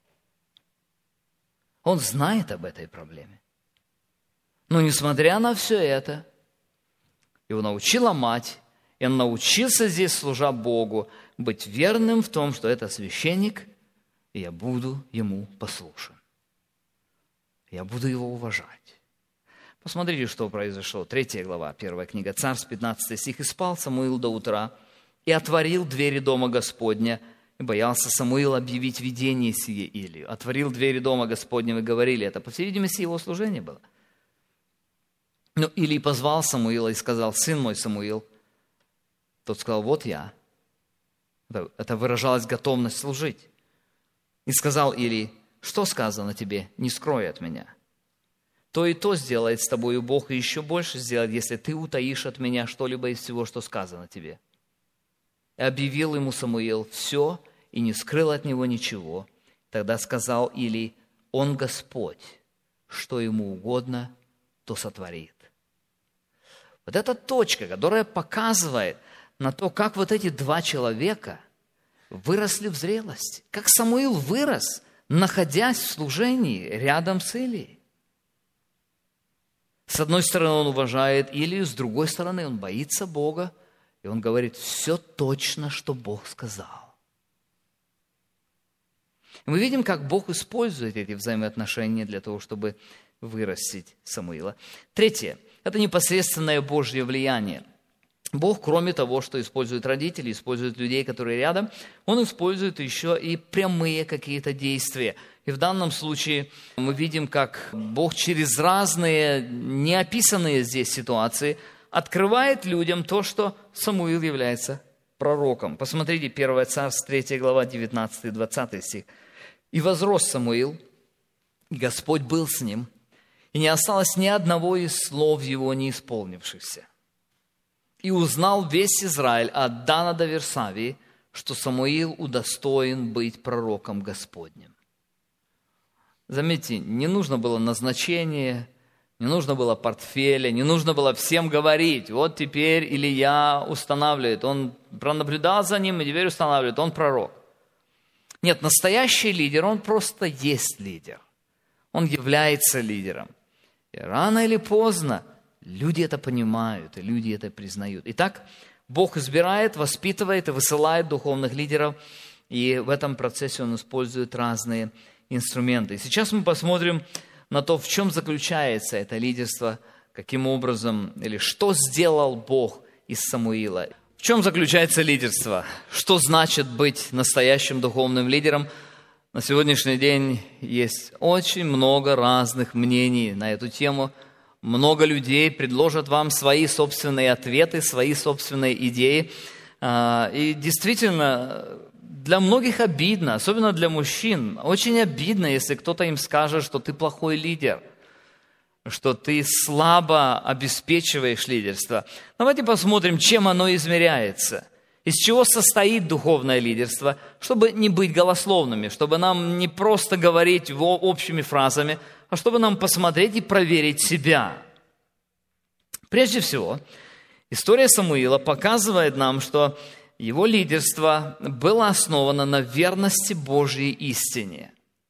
Он знает об этой проблеме. Но несмотря на все это, его научила мать, и он научился здесь, служа Богу, быть верным в том, что это священник, и я буду ему послушен. Я буду его уважать. Посмотрите, что произошло. Третья глава, первая книга Царств, пятнадцатый стих. «И спал Самуил до утра, и отворил двери дома Господня, и боялся Самуил объявить видение сие Илию. Отворил двери дома Господнего, и говорили это». По всей видимости, его служение было. Но Илий позвал Самуила и сказал: «Сын мой Самуил». Тот сказал: «Вот я». Это выражалась готовность служить. И сказал Илий: «Что сказано тебе? Не скрой от меня. То и то сделает с тобою Бог, и еще больше сделает, если ты утаишь от меня что-либо из всего, что сказано тебе». И объявил ему Самуил все, и не скрыл от него ничего. Тогда сказал Илий: «Он Господь, что ему угодно, то сотворит». Вот эта точка, которая показывает на то, как вот эти два человека выросли в зрелости. Как Самуил вырос, находясь в служении рядом с Илией. С одной стороны, он уважает Илию, с другой стороны, он боится Бога, и он говорит все точно, что Бог сказал. И мы видим, как Бог использует эти взаимоотношения для того, чтобы вырастить Самуила. Третье – это непосредственное Божье влияние. Бог, кроме того, что использует родителей, использует людей, которые рядом, Он использует еще и прямые какие-то действия. И в данном случае мы видим, как Бог через разные, неописанные здесь ситуации открывает людям то, что Самуил является пророком. Посмотрите, первое Царств, третья глава, девятнадцатый-двадцатый стих. «И возрос Самуил, и Господь был с ним, и не осталось ни одного из слов его не исполнившихся. И узнал весь Израиль от Дана до Версавии, что Самуил удостоен быть пророком Господним». Заметьте, не нужно было назначение, не нужно было портфеля, не нужно было всем говорить: вот теперь Илия устанавливает, он пронаблюдал за ним и теперь устанавливает, он пророк. Нет, настоящий лидер, он просто есть лидер. Он является лидером. И рано или поздно люди это понимают, и люди это признают. Итак, Бог избирает, воспитывает и высылает духовных лидеров, и в этом процессе Он использует разные инструменты. И сейчас мы посмотрим на то, в чем заключается это лидерство, каким образом или что сделал Бог из Самуила. В чем заключается лидерство? Что значит быть настоящим духовным лидером? На сегодняшний день есть очень много разных мнений на эту тему. Много людей предложат вам свои собственные ответы, свои собственные идеи. И действительно, для многих обидно, особенно для мужчин, очень обидно, если кто-то им скажет, что ты плохой лидер, что ты слабо обеспечиваешь лидерство. Давайте посмотрим, чем оно измеряется. Из чего состоит духовное лидерство, чтобы не быть голословными, чтобы нам не просто говорить общими фразами, а чтобы нам посмотреть и проверить себя. Прежде всего, история Самуила показывает нам, что его лидерство было основано на верности Божьей истине.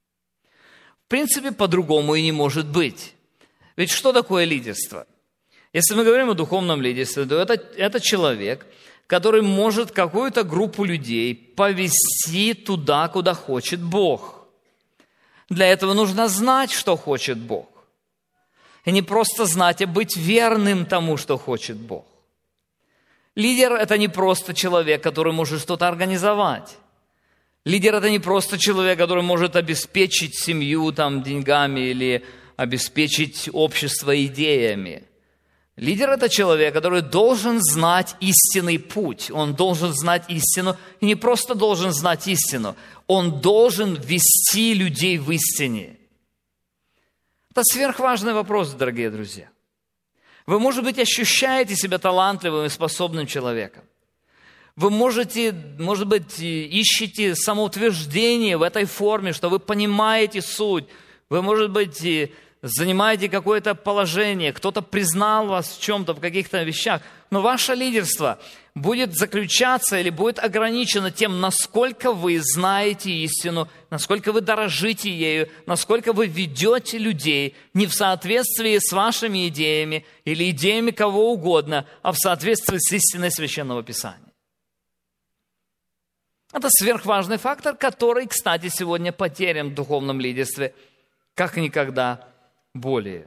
В принципе, по-другому и не может быть. Ведь что такое лидерство? Если мы говорим о духовном лидерстве, то это, это человек, который может какую-то группу людей повести туда, куда хочет Бог. Для этого нужно знать, что хочет Бог. И не просто знать, а быть верным тому, что хочет Бог. Лидер – это не просто человек, который может что-то организовать. Лидер – это не просто человек, который может обеспечить семью там, деньгами или обеспечить общество идеями. Лидер – это человек, который должен знать истинный путь. Он должен знать истину. И не просто должен знать истину. Он должен вести людей в истине. Это сверхважный вопрос, дорогие друзья. Вы, может быть, ощущаете себя талантливым и способным человеком. Вы можете, может быть, ищете самоутверждение в этой форме, что вы понимаете суть. Вы, может быть, занимаете какое-то положение, кто-то признал вас в чем-то, в каких-то вещах. Но ваше лидерство будет заключаться или будет ограничено тем, насколько вы знаете истину, насколько вы дорожите ею, насколько вы ведете людей не в соответствии с вашими идеями или идеями кого угодно, а в соответствии с истиной Священного Писания. Это сверхважный фактор, который, кстати, сегодня потерян в духовном лидерстве как никогда более.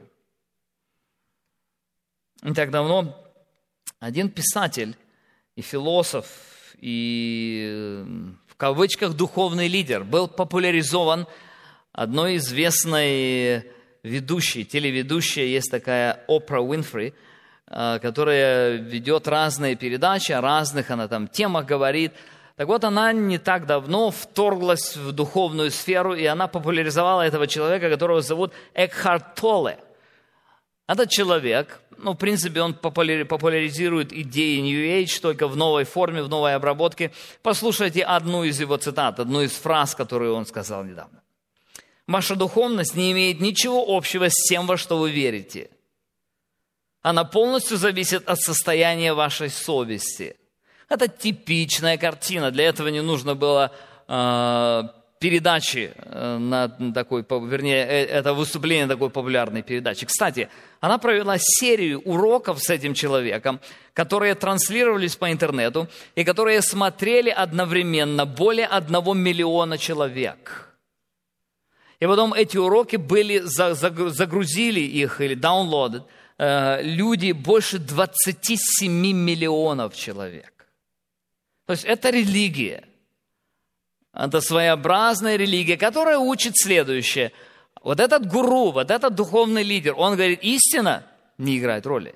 Не так давно один писатель и философ, и в кавычках духовный лидер был популяризован одной известной ведущей, телеведущей, есть такая Опра Уинфри, которая ведет разные передачи, о разных она там темах говорит. Так вот, она не так давно вторглась в духовную сферу, и она популяризовала этого человека, которого зовут Экхарт Толле. Этот человек, ну, в принципе, он популяризирует идеи New Age только в новой форме, в новой обработке. Послушайте одну из его цитат, одну из фраз, которую он сказал недавно. «Ваша духовность не имеет ничего общего с тем, во что вы верите. Она полностью зависит от состояния вашей совести». Это типичная картина. Для этого не нужно было э, передачи э, на такой, вернее, э, это выступление такой популярной передачи. Кстати, она провела серию уроков с этим человеком, которые транслировались по интернету и которые смотрели одновременно более одного миллиона человек. И потом эти уроки были, загрузили их или downloaded, э, люди больше двадцати семи миллионов человек. То есть это религия. Это своеобразная религия, которая учит следующее. Вот этот гуру, вот этот духовный лидер, он говорит, истина не играет роли.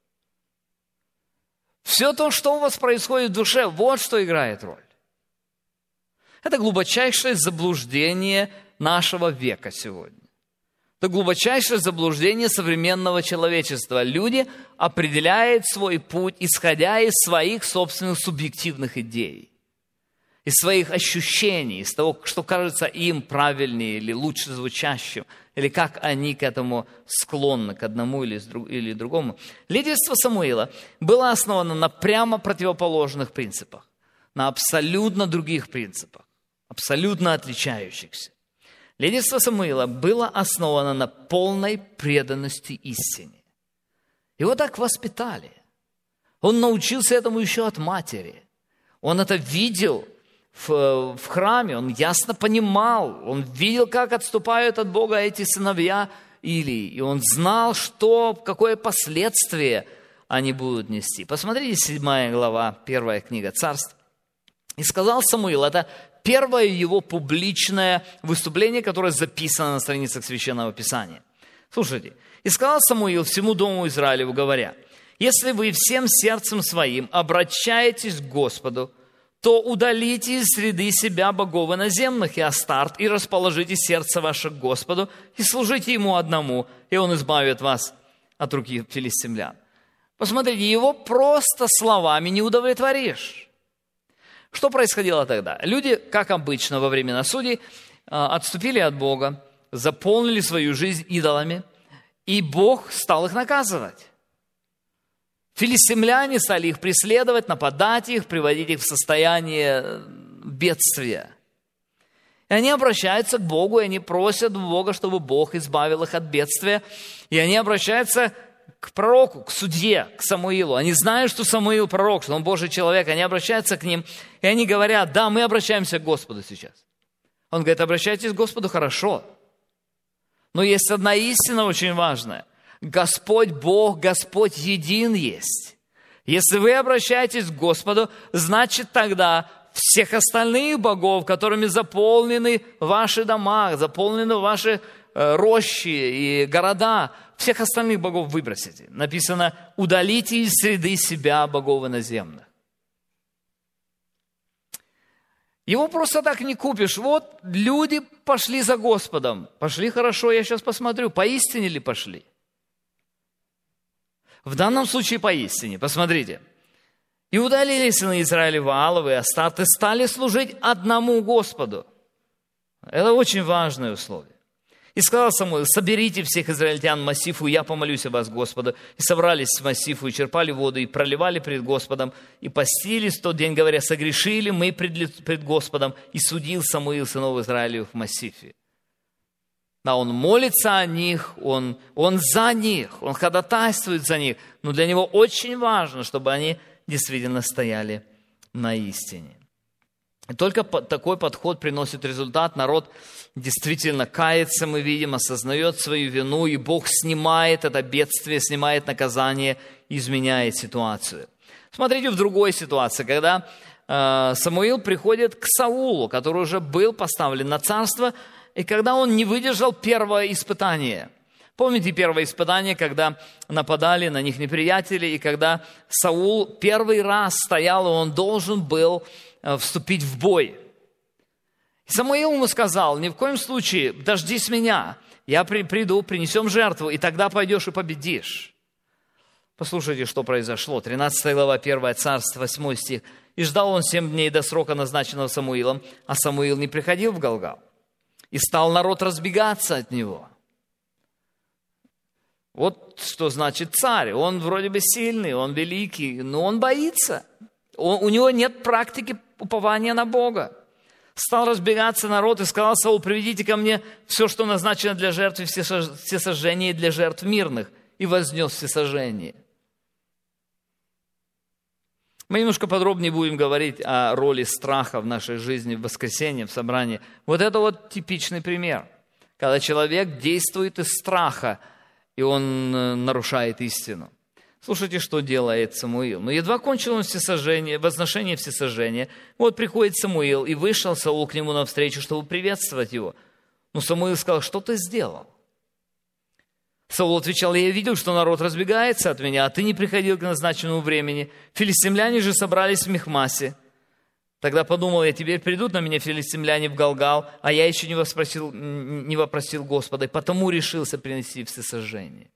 Все то, что у вас происходит в душе, вот что играет роль. Это глубочайшее заблуждение нашего века сегодня. Это глубочайшее заблуждение современного человечества. Люди определяют свой путь, исходя из своих собственных субъективных идей, из своих ощущений, из того, что кажется им правильнее или лучше звучащим, или как они к этому склонны, к одному или, или другому. Лидерство Самуила было основано на прямо противоположных принципах, на абсолютно других принципах, абсолютно отличающихся. Лидерство Самуила было основано на полной преданности истине. Его так воспитали. Он научился этому еще от матери. Он это видел в, в храме, он ясно понимал, он видел, как отступают от Бога эти сыновья Илии, и он знал, что, какое последствие они будут нести. Посмотрите, седьмая глава, первая книга Царств. «И сказал Самуил», это первое его публичное выступление, которое записано на страницах Священного Писания. Слушайте. «И сказал Самуил всему дому Израилеву, говоря, если вы всем сердцем своим обращаетесь к Господу, то удалите из среды себя богов иноземных и Астарт, и расположите сердце ваше к Господу, и служите Ему одному, и Он избавит вас от руки филистимлян». Посмотрите, его просто словами не удовлетворишь. Что происходило тогда? Люди, как обычно во времена судей, отступили от Бога, заполнили свою жизнь идолами, и Бог стал их наказывать. Филистимляне стали их преследовать, нападать их, приводить их в состояние бедствия. И они обращаются к Богу, и они просят Бога, чтобы Бог избавил их от бедствия. И они обращаются к пророку, к судье, к Самуилу. Они знают, что Самуил пророк, что он Божий человек. Они обращаются к ним, и они говорят, да, мы обращаемся к Господу сейчас. Он говорит, обращайтесь к Господу, хорошо. Но есть одна истина очень важная. Господь Бог, Господь един есть. Если вы обращаетесь к Господу, значит тогда всех остальных богов, которыми заполнены ваши дома, заполнены ваши э, рощи и города, всех остальных богов выбросите. Написано, удалите из среды себя богов иноземных. Его просто так не купишь. Вот люди пошли за Господом. Пошли хорошо, я сейчас посмотрю, поистине ли пошли. В данном случае поистине, посмотрите. «И удалились сыны Израиля Вааловы и Астарты, стали служить одному Господу». Это очень важное условие. «И сказал Самуил, соберите всех израильтян в массифу, я помолюсь о вас Господу». И собрались в массифу, и черпали воду, и проливали пред Господом, и постились в тот день, говоря, согрешили мы пред, пред Господом, и судил Самуил сынов Израилевых в массифе. Да, он молится о них, он, он за них, он ходатайствует за них. Но для него очень важно, чтобы они действительно стояли на истине. И только такой подход приносит результат. Народ действительно кается, мы видим, осознает свою вину, и Бог снимает это бедствие, снимает наказание, изменяет ситуацию. Смотрите в другой ситуации, когда э, Самуил приходит к Саулу, который уже был поставлен на царство, и когда он не выдержал первое испытание. Помните первое испытание, когда нападали на них неприятели, и когда Саул первый раз стоял, и он должен был вступить в бой. И Самуил ему сказал, ни в коем случае, дождись меня, я при, приду, принесем жертву, и тогда пойдешь и победишь. Послушайте, что произошло. тринадцатая глава, первое царство, восьмой стих. «И ждал он семь дней до срока, назначенного Самуилом, а Самуил не приходил в Галгал. И стал народ разбегаться от него». Вот что значит царь. Он вроде бы сильный, он великий, но он боится. Он, у него нет практики упования на Бога. Стал разбегаться народ и сказал Саул, приведите ко мне все, что назначено для жертв, все, все сожжения для жертв мирных. И вознес все сожжения. Мы немножко подробнее будем говорить о роли страха в нашей жизни в воскресенье, в собрании. Вот это вот типичный пример. Когда человек действует из страха, и он нарушает истину. Слушайте, что делает Самуил. Но едва кончил он всесожжение, возношение всесожжения. Вот приходит Самуил, и вышел Саул к нему навстречу, чтобы приветствовать его. Но Самуил сказал, что ты сделал? Саул отвечал, я видел, что народ разбегается от меня, а ты не приходил к назначенному времени. Филистимляне же собрались в Михмасе. Тогда подумал я, теперь придут на меня филистимляне в Галгал, а я еще не вопросил, не вопросил Господа, и потому решился принести всесожжение.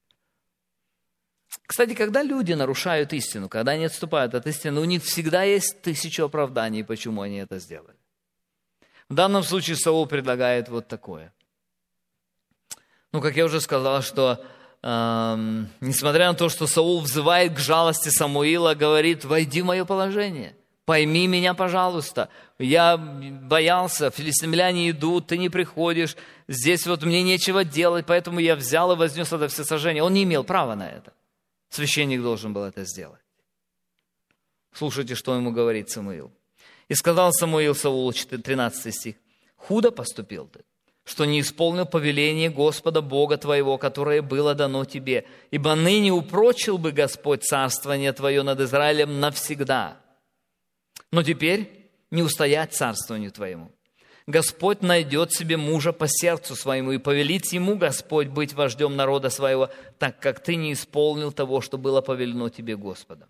Кстати, когда люди нарушают истину, когда они отступают от истины, у них всегда есть тысяча оправданий, почему они это сделали. В данном случае Саул предлагает вот такое. Ну, как я уже сказал, что э, несмотря на то, что Саул взывает к жалости Самуила, говорит, войди в мое положение, пойми меня, пожалуйста. Я боялся, филистимляне идут, ты не приходишь, здесь вот мне нечего делать, поэтому я взял и вознес это всесожжение. Он не имел права на это. Священник должен был это сделать. Слушайте, что ему говорит Самуил. «И сказал Самуил Саулу», тринадцатый стих, «Худо поступил ты, что не исполнил повеление Господа Бога твоего, которое было дано тебе. Ибо ныне упрочил бы Господь царствование твое над Израилем навсегда. Но теперь не устоять царствованию твоему. Господь найдет себе мужа по сердцу своему, и повелит ему Господь быть вождем народа своего, так как ты не исполнил того, что было повелено тебе Господом».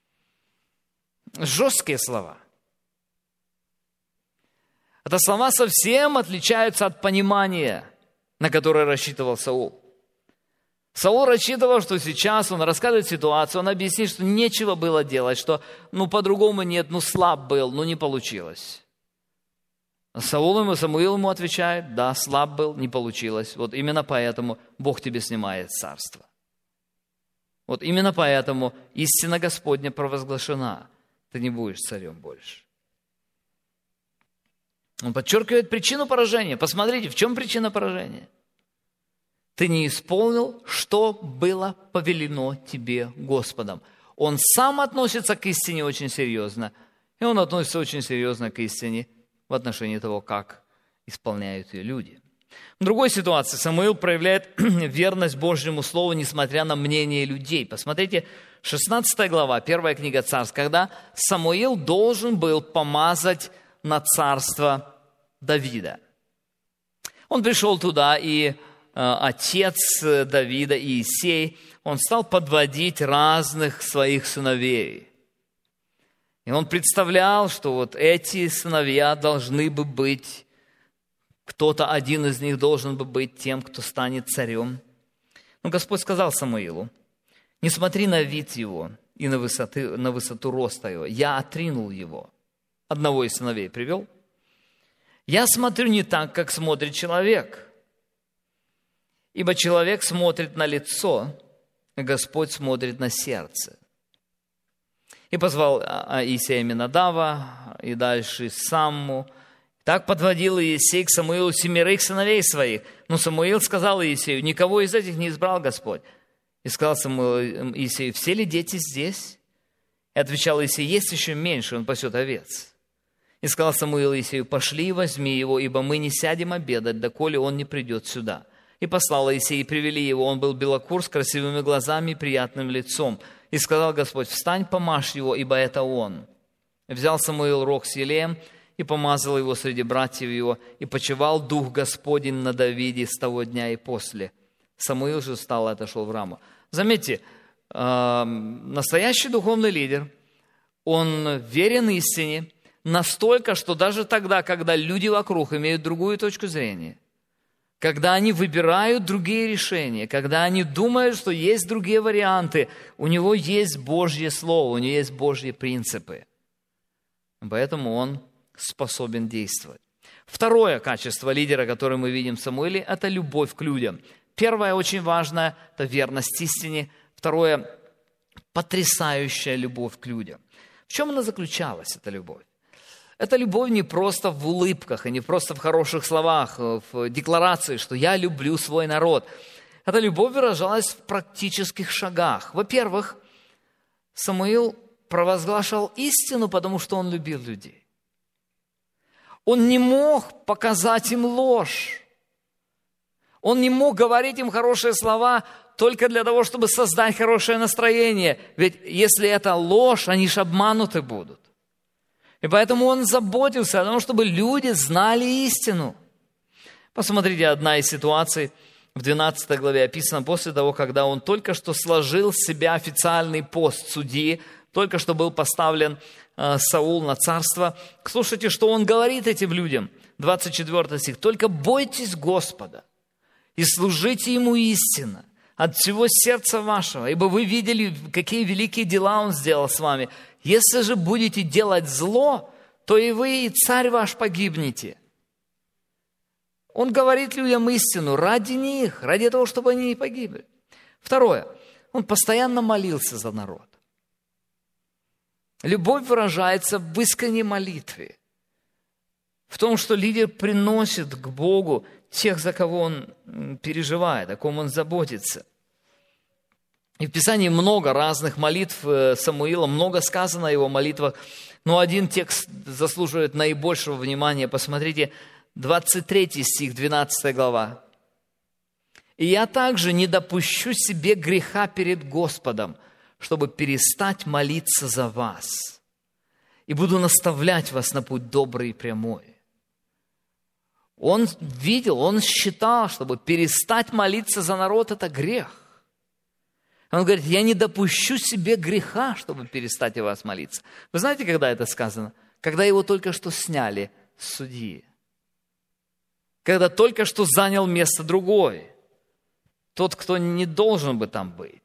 Жесткие слова. Это слова совсем отличаются от понимания, на которое рассчитывал Саул. Саул рассчитывал, что сейчас он рассказывает ситуацию, он объяснит, что нечего было делать, что ну по-другому нет, ну слаб был, ну не получилось. А Саул ему, Самуил ему отвечает: да, слаб был, не получилось. Вот именно поэтому Бог тебе снимает царство. Вот именно поэтому истина Господня провозглашена. Ты не будешь царем больше. Он подчеркивает причину поражения. Посмотрите, в чем причина поражения? Ты не исполнил, что было повелено тебе Господом. Он сам относится к истине очень серьезно. И он относится очень серьезно к истине в отношении того, как исполняют ее люди. В другой ситуации Самуил проявляет верность Божьему Слову, несмотря на мнение людей. Посмотрите, шестнадцатая глава, первая книга Царств, когда Самуил должен был помазать на царство Давида. Он пришел туда, и э, отец Давида, Иисей, он стал подводить разных своих сыновей. И он представлял, что вот эти сыновья должны бы быть, кто-то один из них должен бы быть тем, кто станет царем. Но Господь сказал Самуилу: не смотри на вид его и на, высоты, на высоту роста его. Я отринул его. Одного из сыновей привел. Я смотрю не так, как смотрит человек. Ибо человек смотрит на лицо, а Господь смотрит на сердце. И позвал Иисея Аминадава, и дальше Самму. Так подводил Иисей к Самуилу семерых сыновей своих. Но Самуил сказал Иисею: никого из этих не избрал Господь. И сказал Самуил Иисею: все ли дети здесь? И отвечал Иисей: есть еще меньше, он пасет овец. И сказал Самуил Иисею: пошли и возьми его, ибо мы не сядем обедать, доколе он не придет сюда. И послал Иисей, и привели его. Он был белокур, с красивыми глазами и приятным лицом. И сказал Господь: встань, помажь его, ибо это он. И взял Самуил рог с елеем и помазал его среди братьев его, и почивал Дух Господень на Давиде с того дня и после. Самуил же встал и отошел в раму. Заметьте, настоящий духовный лидер, он верен истине настолько, что даже тогда, когда люди вокруг имеют другую точку зрения, когда они выбирают другие решения, когда они думают, что есть другие варианты, у него есть Божье Слово, у него есть Божьи принципы. Поэтому он способен действовать. Второе качество лидера, которое мы видим в Самуиле, это любовь к людям. Первое, очень важное, это верность истине. Второе, потрясающая любовь к людям. В чем она заключалась, эта любовь? Эта любовь не просто в улыбках и не просто в хороших словах, в декларации, что я люблю свой народ. Эта любовь выражалась в практических шагах. Во-первых, Самуил провозглашал истину, потому что он любил людей. Он не мог показать им ложь. Он не мог говорить им хорошие слова только для того, чтобы создать хорошее настроение. Ведь если это ложь, они же обмануты будут. И поэтому он заботился о том, чтобы люди знали истину. Посмотрите, одна из ситуаций в двенадцатой главе описана после того, когда он только что сложил с себя официальный пост судьи, только что был поставлен э, Саул на царство. Слушайте, что он говорит этим людям. двадцать четвёртый стих. «Только бойтесь Господа и служите Ему истинно от всего сердца вашего, ибо вы видели, какие великие дела Он сделал с вами. Если же будете делать зло, то и вы, и царь ваш погибнете». Он говорит людям истину ради них, ради того, чтобы они не погибли. Второе. Он постоянно молился за народ. Любовь выражается в искренней молитве, в том, что лидер приносит к Богу тех, за кого он переживает, о ком он заботится. И в Писании много разных молитв Самуила, много сказано о его молитвах, но один текст заслуживает наибольшего внимания. Посмотрите, двадцать третий стих, двенадцатая глава. «И я также не допущу себе греха перед Господом, чтобы перестать молиться за вас, и буду наставлять вас на путь добрый и прямой». Он видел, он считал, чтобы перестать молиться за народ – это грех. Он говорит, я не допущу себе греха, чтобы перестать о вас молиться. Вы знаете, когда это сказано? Когда его только что сняли с судьи. Когда только что занял место другой. Тот, кто не должен бы там быть.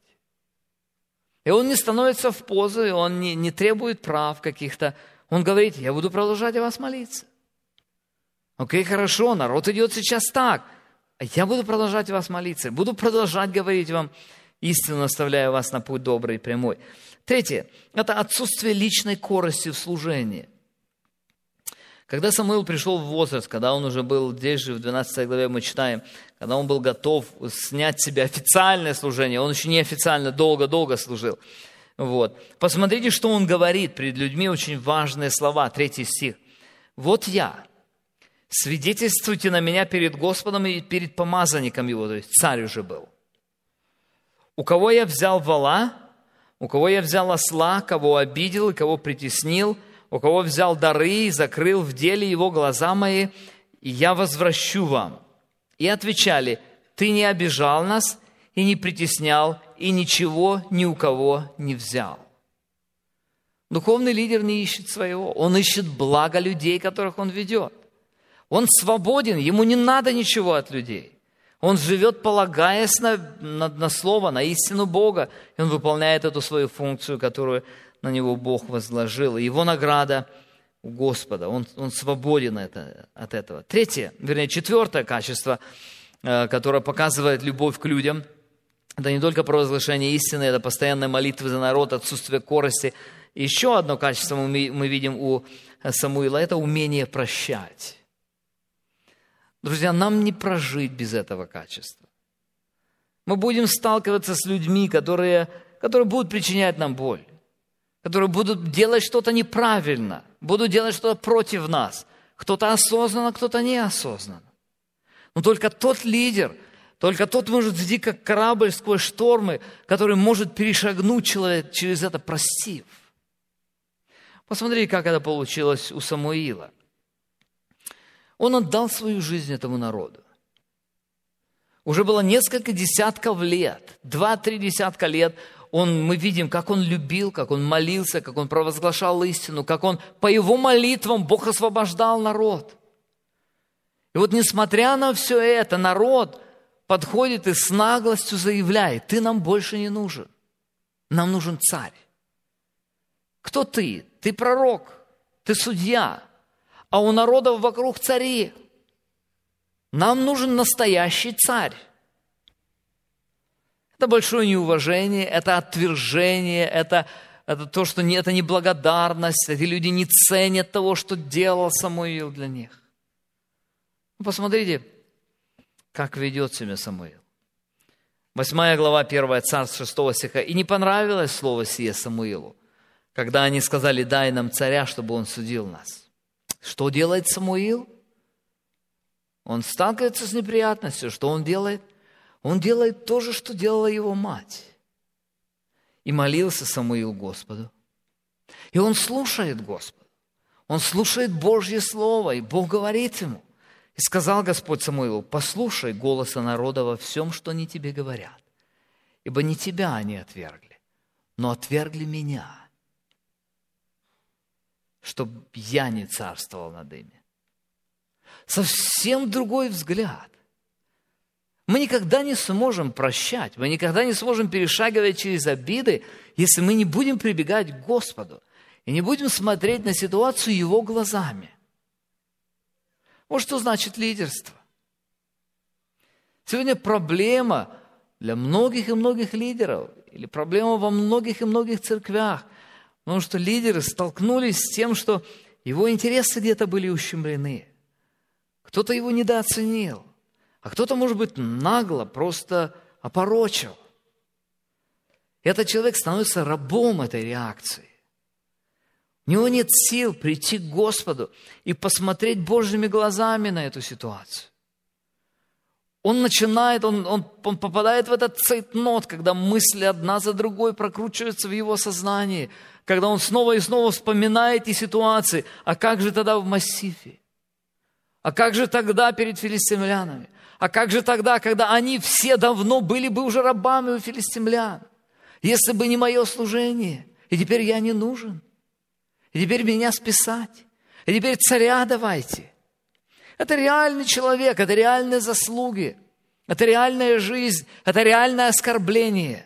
И он не становится в позу, и он не, не требует прав каких-то. Он говорит, я буду продолжать о вас молиться. Окей, хорошо, народ идет сейчас так. А я буду продолжать о вас молиться. Буду продолжать говорить вам истину, наставляя вас на путь добрый и прямой. Третье. Это отсутствие личной корости в служении. Когда Самуил пришел в возраст, когда он уже был, здесь же в двенадцатой главе мы читаем, когда он был готов снять с себя официальное служение, он еще неофициально долго-долго служил. Вот. Посмотрите, что он говорит перед людьми, очень важные слова, третий стих. «Вот я, свидетельствуйте на меня перед Господом и перед помазанником его», то есть царь уже был. «У кого я взял вола, у кого я взял осла, кого обидел и кого притеснил, у кого взял дары и закрыл в деле его глаза мои, и я возвращу вам». И отвечали, ты не обижал нас и не притеснял, и ничего ни у кого не взял. Духовный лидер не ищет своего, он ищет блага людей, которых он ведет. Он свободен, ему не надо ничего от людей. Он живет, полагаясь на, на, на слово, на истину Бога. И он выполняет эту свою функцию, которую на него Бог возложил. И его награда у Господа. Он, он свободен это, от этого. Третье, вернее, четвертое качество, которое показывает любовь к людям. Это не только провозглашение истины, это постоянная молитва за народ, отсутствие корости. И еще одно качество мы, мы видим у Самуила – это умение прощать. Друзья, нам не прожить без этого качества. Мы будем сталкиваться с людьми, которые, которые будут причинять нам боль, которые будут делать что-то неправильно, будут делать что-то против нас. Кто-то осознанно, кто-то неосознанно. Но только тот лидер, только тот может идти как корабль сквозь штормы, который может перешагнуть человек через это, простив. Посмотри, как это получилось у Самуила. Он отдал свою жизнь этому народу. Уже было несколько десятков лет, два-три десятка лет, он, мы видим, как он любил, как он молился, как он провозглашал истину, как он по его молитвам Бог освобождал народ. И вот несмотря на все это, народ подходит и с наглостью заявляет, ты нам больше не нужен, нам нужен царь. Кто ты? Ты пророк, ты судья. А у народов вокруг цари. Нам нужен настоящий царь. Это большое неуважение, это отвержение, это, это то, что не, это неблагодарность. Эти люди не ценят того, что делал Самуил для них. Посмотрите, как ведет себя Самуил. Восьмая глава, первое царство, шестого стиха. «И не понравилось слово сие Самуилу, когда они сказали, дай нам царя, чтобы он судил нас». Что делает Самуил? Он сталкивается с неприятностью. Что он делает? Он делает то же, что делала его мать. И молился Самуил Господу. И он слушает Господа. Он слушает Божье Слово, и Бог говорит ему. И сказал Господь Самуилу, послушай голоса народа во всем, что они тебе говорят. Ибо не тебя они отвергли, но отвергли меня, чтобы я не царствовал над ими. Совсем другой взгляд. Мы никогда не сможем прощать, мы никогда не сможем перешагивать через обиды, если мы не будем прибегать к Господу и не будем смотреть на ситуацию Его глазами. Вот что значит лидерство. Сегодня проблема для многих и многих лидеров, или проблема во многих и многих церквях, потому что лидеры столкнулись с тем, что его интересы где-то были ущемлены. Кто-то его недооценил, а кто-то, может быть, нагло просто опорочил. И этот человек становится рабом этой реакции. У него нет сил прийти к Господу и посмотреть Божьими глазами на эту ситуацию. Он начинает, он, он, он попадает в этот цейтнот, когда мысли одна за другой прокручиваются в его сознании, когда он снова и снова вспоминает эти ситуации. А как же тогда в Массифе? А как же тогда перед филистимлянами? А как же тогда, когда они все давно были бы уже рабами у филистимлян? Если бы не мое служение, и теперь я не нужен, и теперь меня списать, и теперь царя давайте. Это реальный человек, это реальные заслуги, это реальная жизнь, это реальное оскорбление.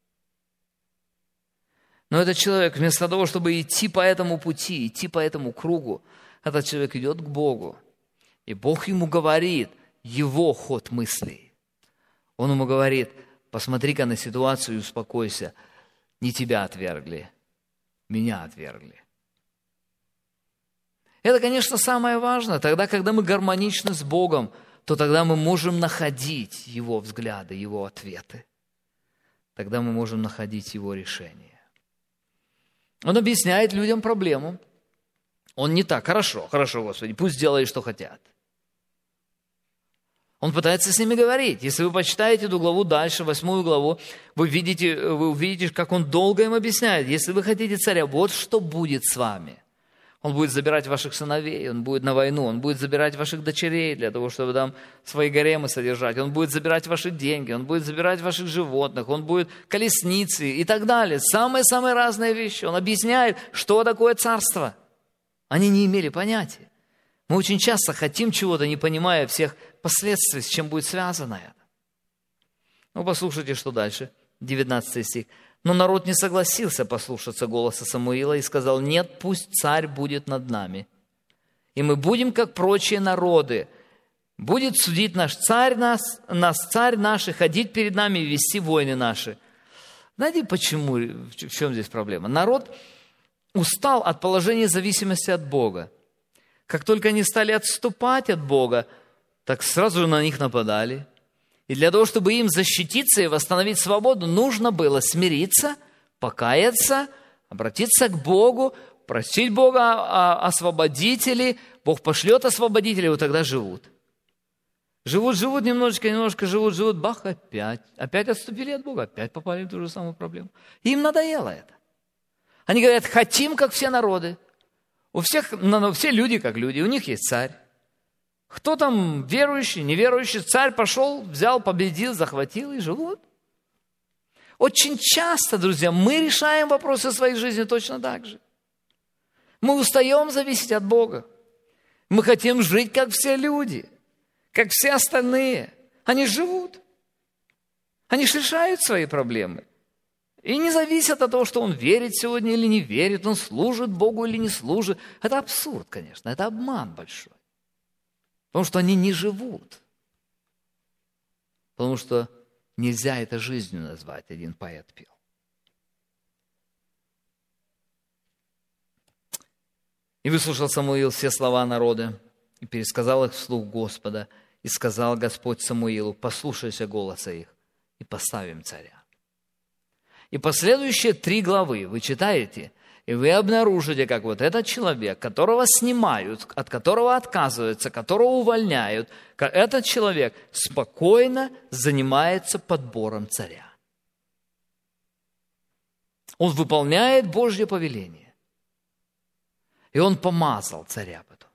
Но этот человек, вместо того, чтобы идти по этому пути, идти по этому кругу, этот человек идет к Богу. И Бог ему говорит его ход мыслей. Он ему говорит: посмотри-ка на ситуацию и успокойся. Не тебя отвергли, меня отвергли. Это, конечно, самое важное. Тогда, когда мы гармоничны с Богом, то тогда мы можем находить Его взгляды, Его ответы. Тогда мы можем находить Его решения. Он объясняет людям проблему. Он не так: хорошо, хорошо, Господи, пусть делают, что хотят. Он пытается с ними говорить. Если вы почитаете эту главу дальше, восьмую главу, вы, видите, вы увидите, как он долго им объясняет. Если вы хотите царя, вот что будет с вами. Он будет забирать ваших сыновей, он будет на войну, он будет забирать ваших дочерей для того, чтобы там свои гаремы содержать, он будет забирать ваши деньги, он будет забирать ваших животных, он будет колесницы и так далее. Самые-самые разные вещи. Он объясняет, что такое царство. Они не имели понятия. Мы очень часто хотим чего-то, не понимая всех последствий, с чем будет связано это. Ну, послушайте, что дальше. девятнадцатый стих. Но народ не согласился послушаться голоса Самуила и сказал: нет, пусть царь будет над нами. И мы будем, как прочие народы. Будет судить наш царь нас, нас царь наш, и ходить перед нами и вести войны наши. Знаете, почему, в чем здесь проблема? Народ устал от положения зависимости от Бога. Как только они стали отступать от Бога, так сразу же на них нападали. И для того, чтобы им защититься и восстановить свободу, нужно было смириться, покаяться, обратиться к Богу, просить Бога о освободителе. Бог пошлет освободителя, и вот тогда живут. Живут, живут, немножечко, немножко живут, живут, бах, опять. Опять отступили от Бога, опять попали в ту же самую проблему. И им надоело это. Они говорят: хотим, как все народы. У всех, ну, все люди, как люди, у них есть царь. Кто там верующий, неверующий, царь пошел, взял, победил, захватил и живут. Очень часто, друзья, мы решаем вопросы своей жизни точно так же. Мы устаем зависеть от Бога. Мы хотим жить, как все люди, как все остальные. Они живут. Они решают свои проблемы. И не зависят от того, что он верит сегодня или не верит, он служит Богу или не служит. Это абсурд, конечно, это обман большой. Потому что они не живут. Потому что нельзя это жизнью назвать, один поэт пел. И выслушал Самуил все слова народа, и пересказал их вслух Господа, и сказал Господь Самуилу: послушайся голоса их, и поставим царя. И последующие три главы вы читаете, и вы обнаружите, как вот этот человек, которого снимают, от которого отказываются, которого увольняют, этот человек спокойно занимается подбором царя. Он выполняет Божье повеление. И он помазал царя потом.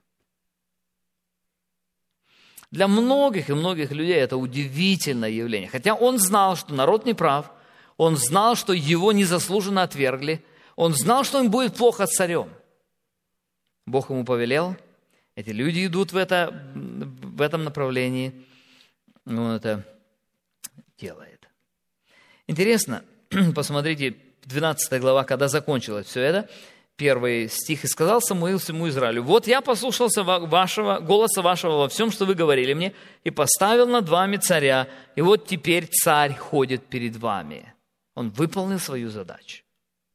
Для многих и многих людей это удивительное явление. Хотя он знал, что народ не прав, он знал, что его незаслуженно отвергли, он знал, что им будет плохо с царем. Бог ему повелел, эти люди идут в, это, в этом направлении, и он это делает. Интересно, посмотрите, двенадцатая глава, когда закончилось все это, первый стих: «И сказал Самуил всему Израилю: вот я послушался вашего, голоса вашего во всем, что вы говорили мне, и поставил над вами царя, и вот теперь царь ходит перед вами». Он выполнил свою задачу.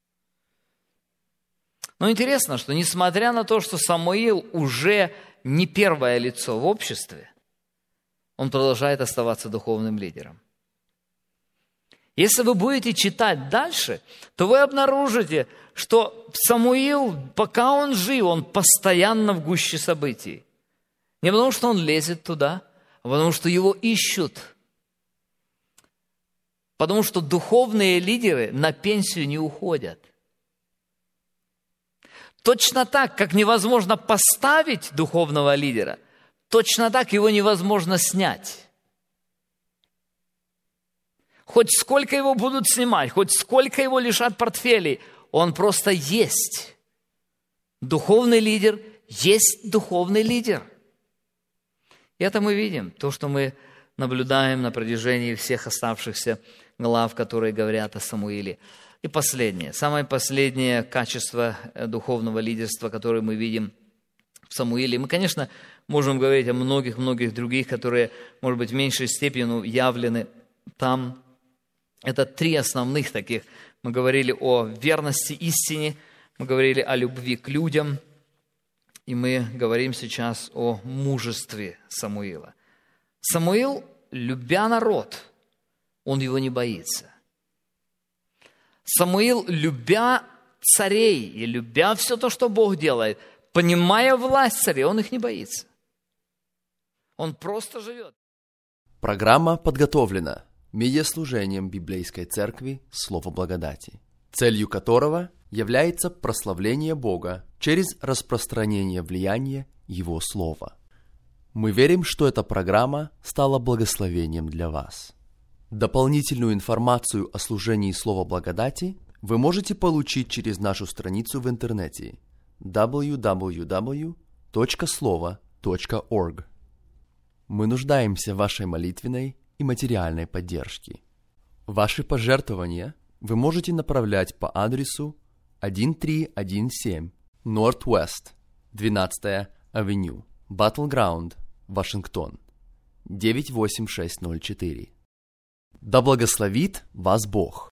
Но интересно, что несмотря на то, что Самуил уже не первое лицо в обществе, он продолжает оставаться духовным лидером. Если вы будете читать дальше, то вы обнаружите, что Самуил, пока он жив, он постоянно в гуще событий. Не потому, что он лезет туда, а потому, что его ищут. Потому что духовные лидеры на пенсию не уходят. Точно так, как невозможно поставить духовного лидера, точно так его невозможно снять. Хоть сколько его будут снимать, хоть сколько его лишат портфелей, он просто есть. Духовный лидер есть духовный лидер. И это мы видим, то, что мы наблюдаем на протяжении всех оставшихся глав, которые говорят о Самуиле. И последнее, самое последнее качество духовного лидерства, которое мы видим в Самуиле. Мы, конечно, можем говорить о многих-многих других, которые, может быть, в меньшей степени явлены там. Это три основных таких. Мы говорили о верности истине, мы говорили о любви к людям, и мы говорим сейчас о мужестве Самуила. Самуил, любя народ, он его не боится. Самуил, любя царей и любя все то, что Бог делает, понимая власть царей, он их не боится. Он просто живет. Программа подготовлена медиаслужением Библейской Церкви «Слово благодати», целью которого является прославление Бога через распространение влияния Его Слова. Мы верим, что эта программа стала благословением для вас. Дополнительную информацию о служении Слова благодати вы можете получить через нашу страницу в интернете дабл ю дабл ю дабл ю точка слово точка орг. Мы нуждаемся в вашей молитвенной и материальной поддержке. Ваши пожертвования вы можете направлять по адресу тысяча триста семнадцать Northwest двенадцатая Авеню, Battleground, Вашингтон, девять восемь шесть ноль четыре. Да благословит вас Бог!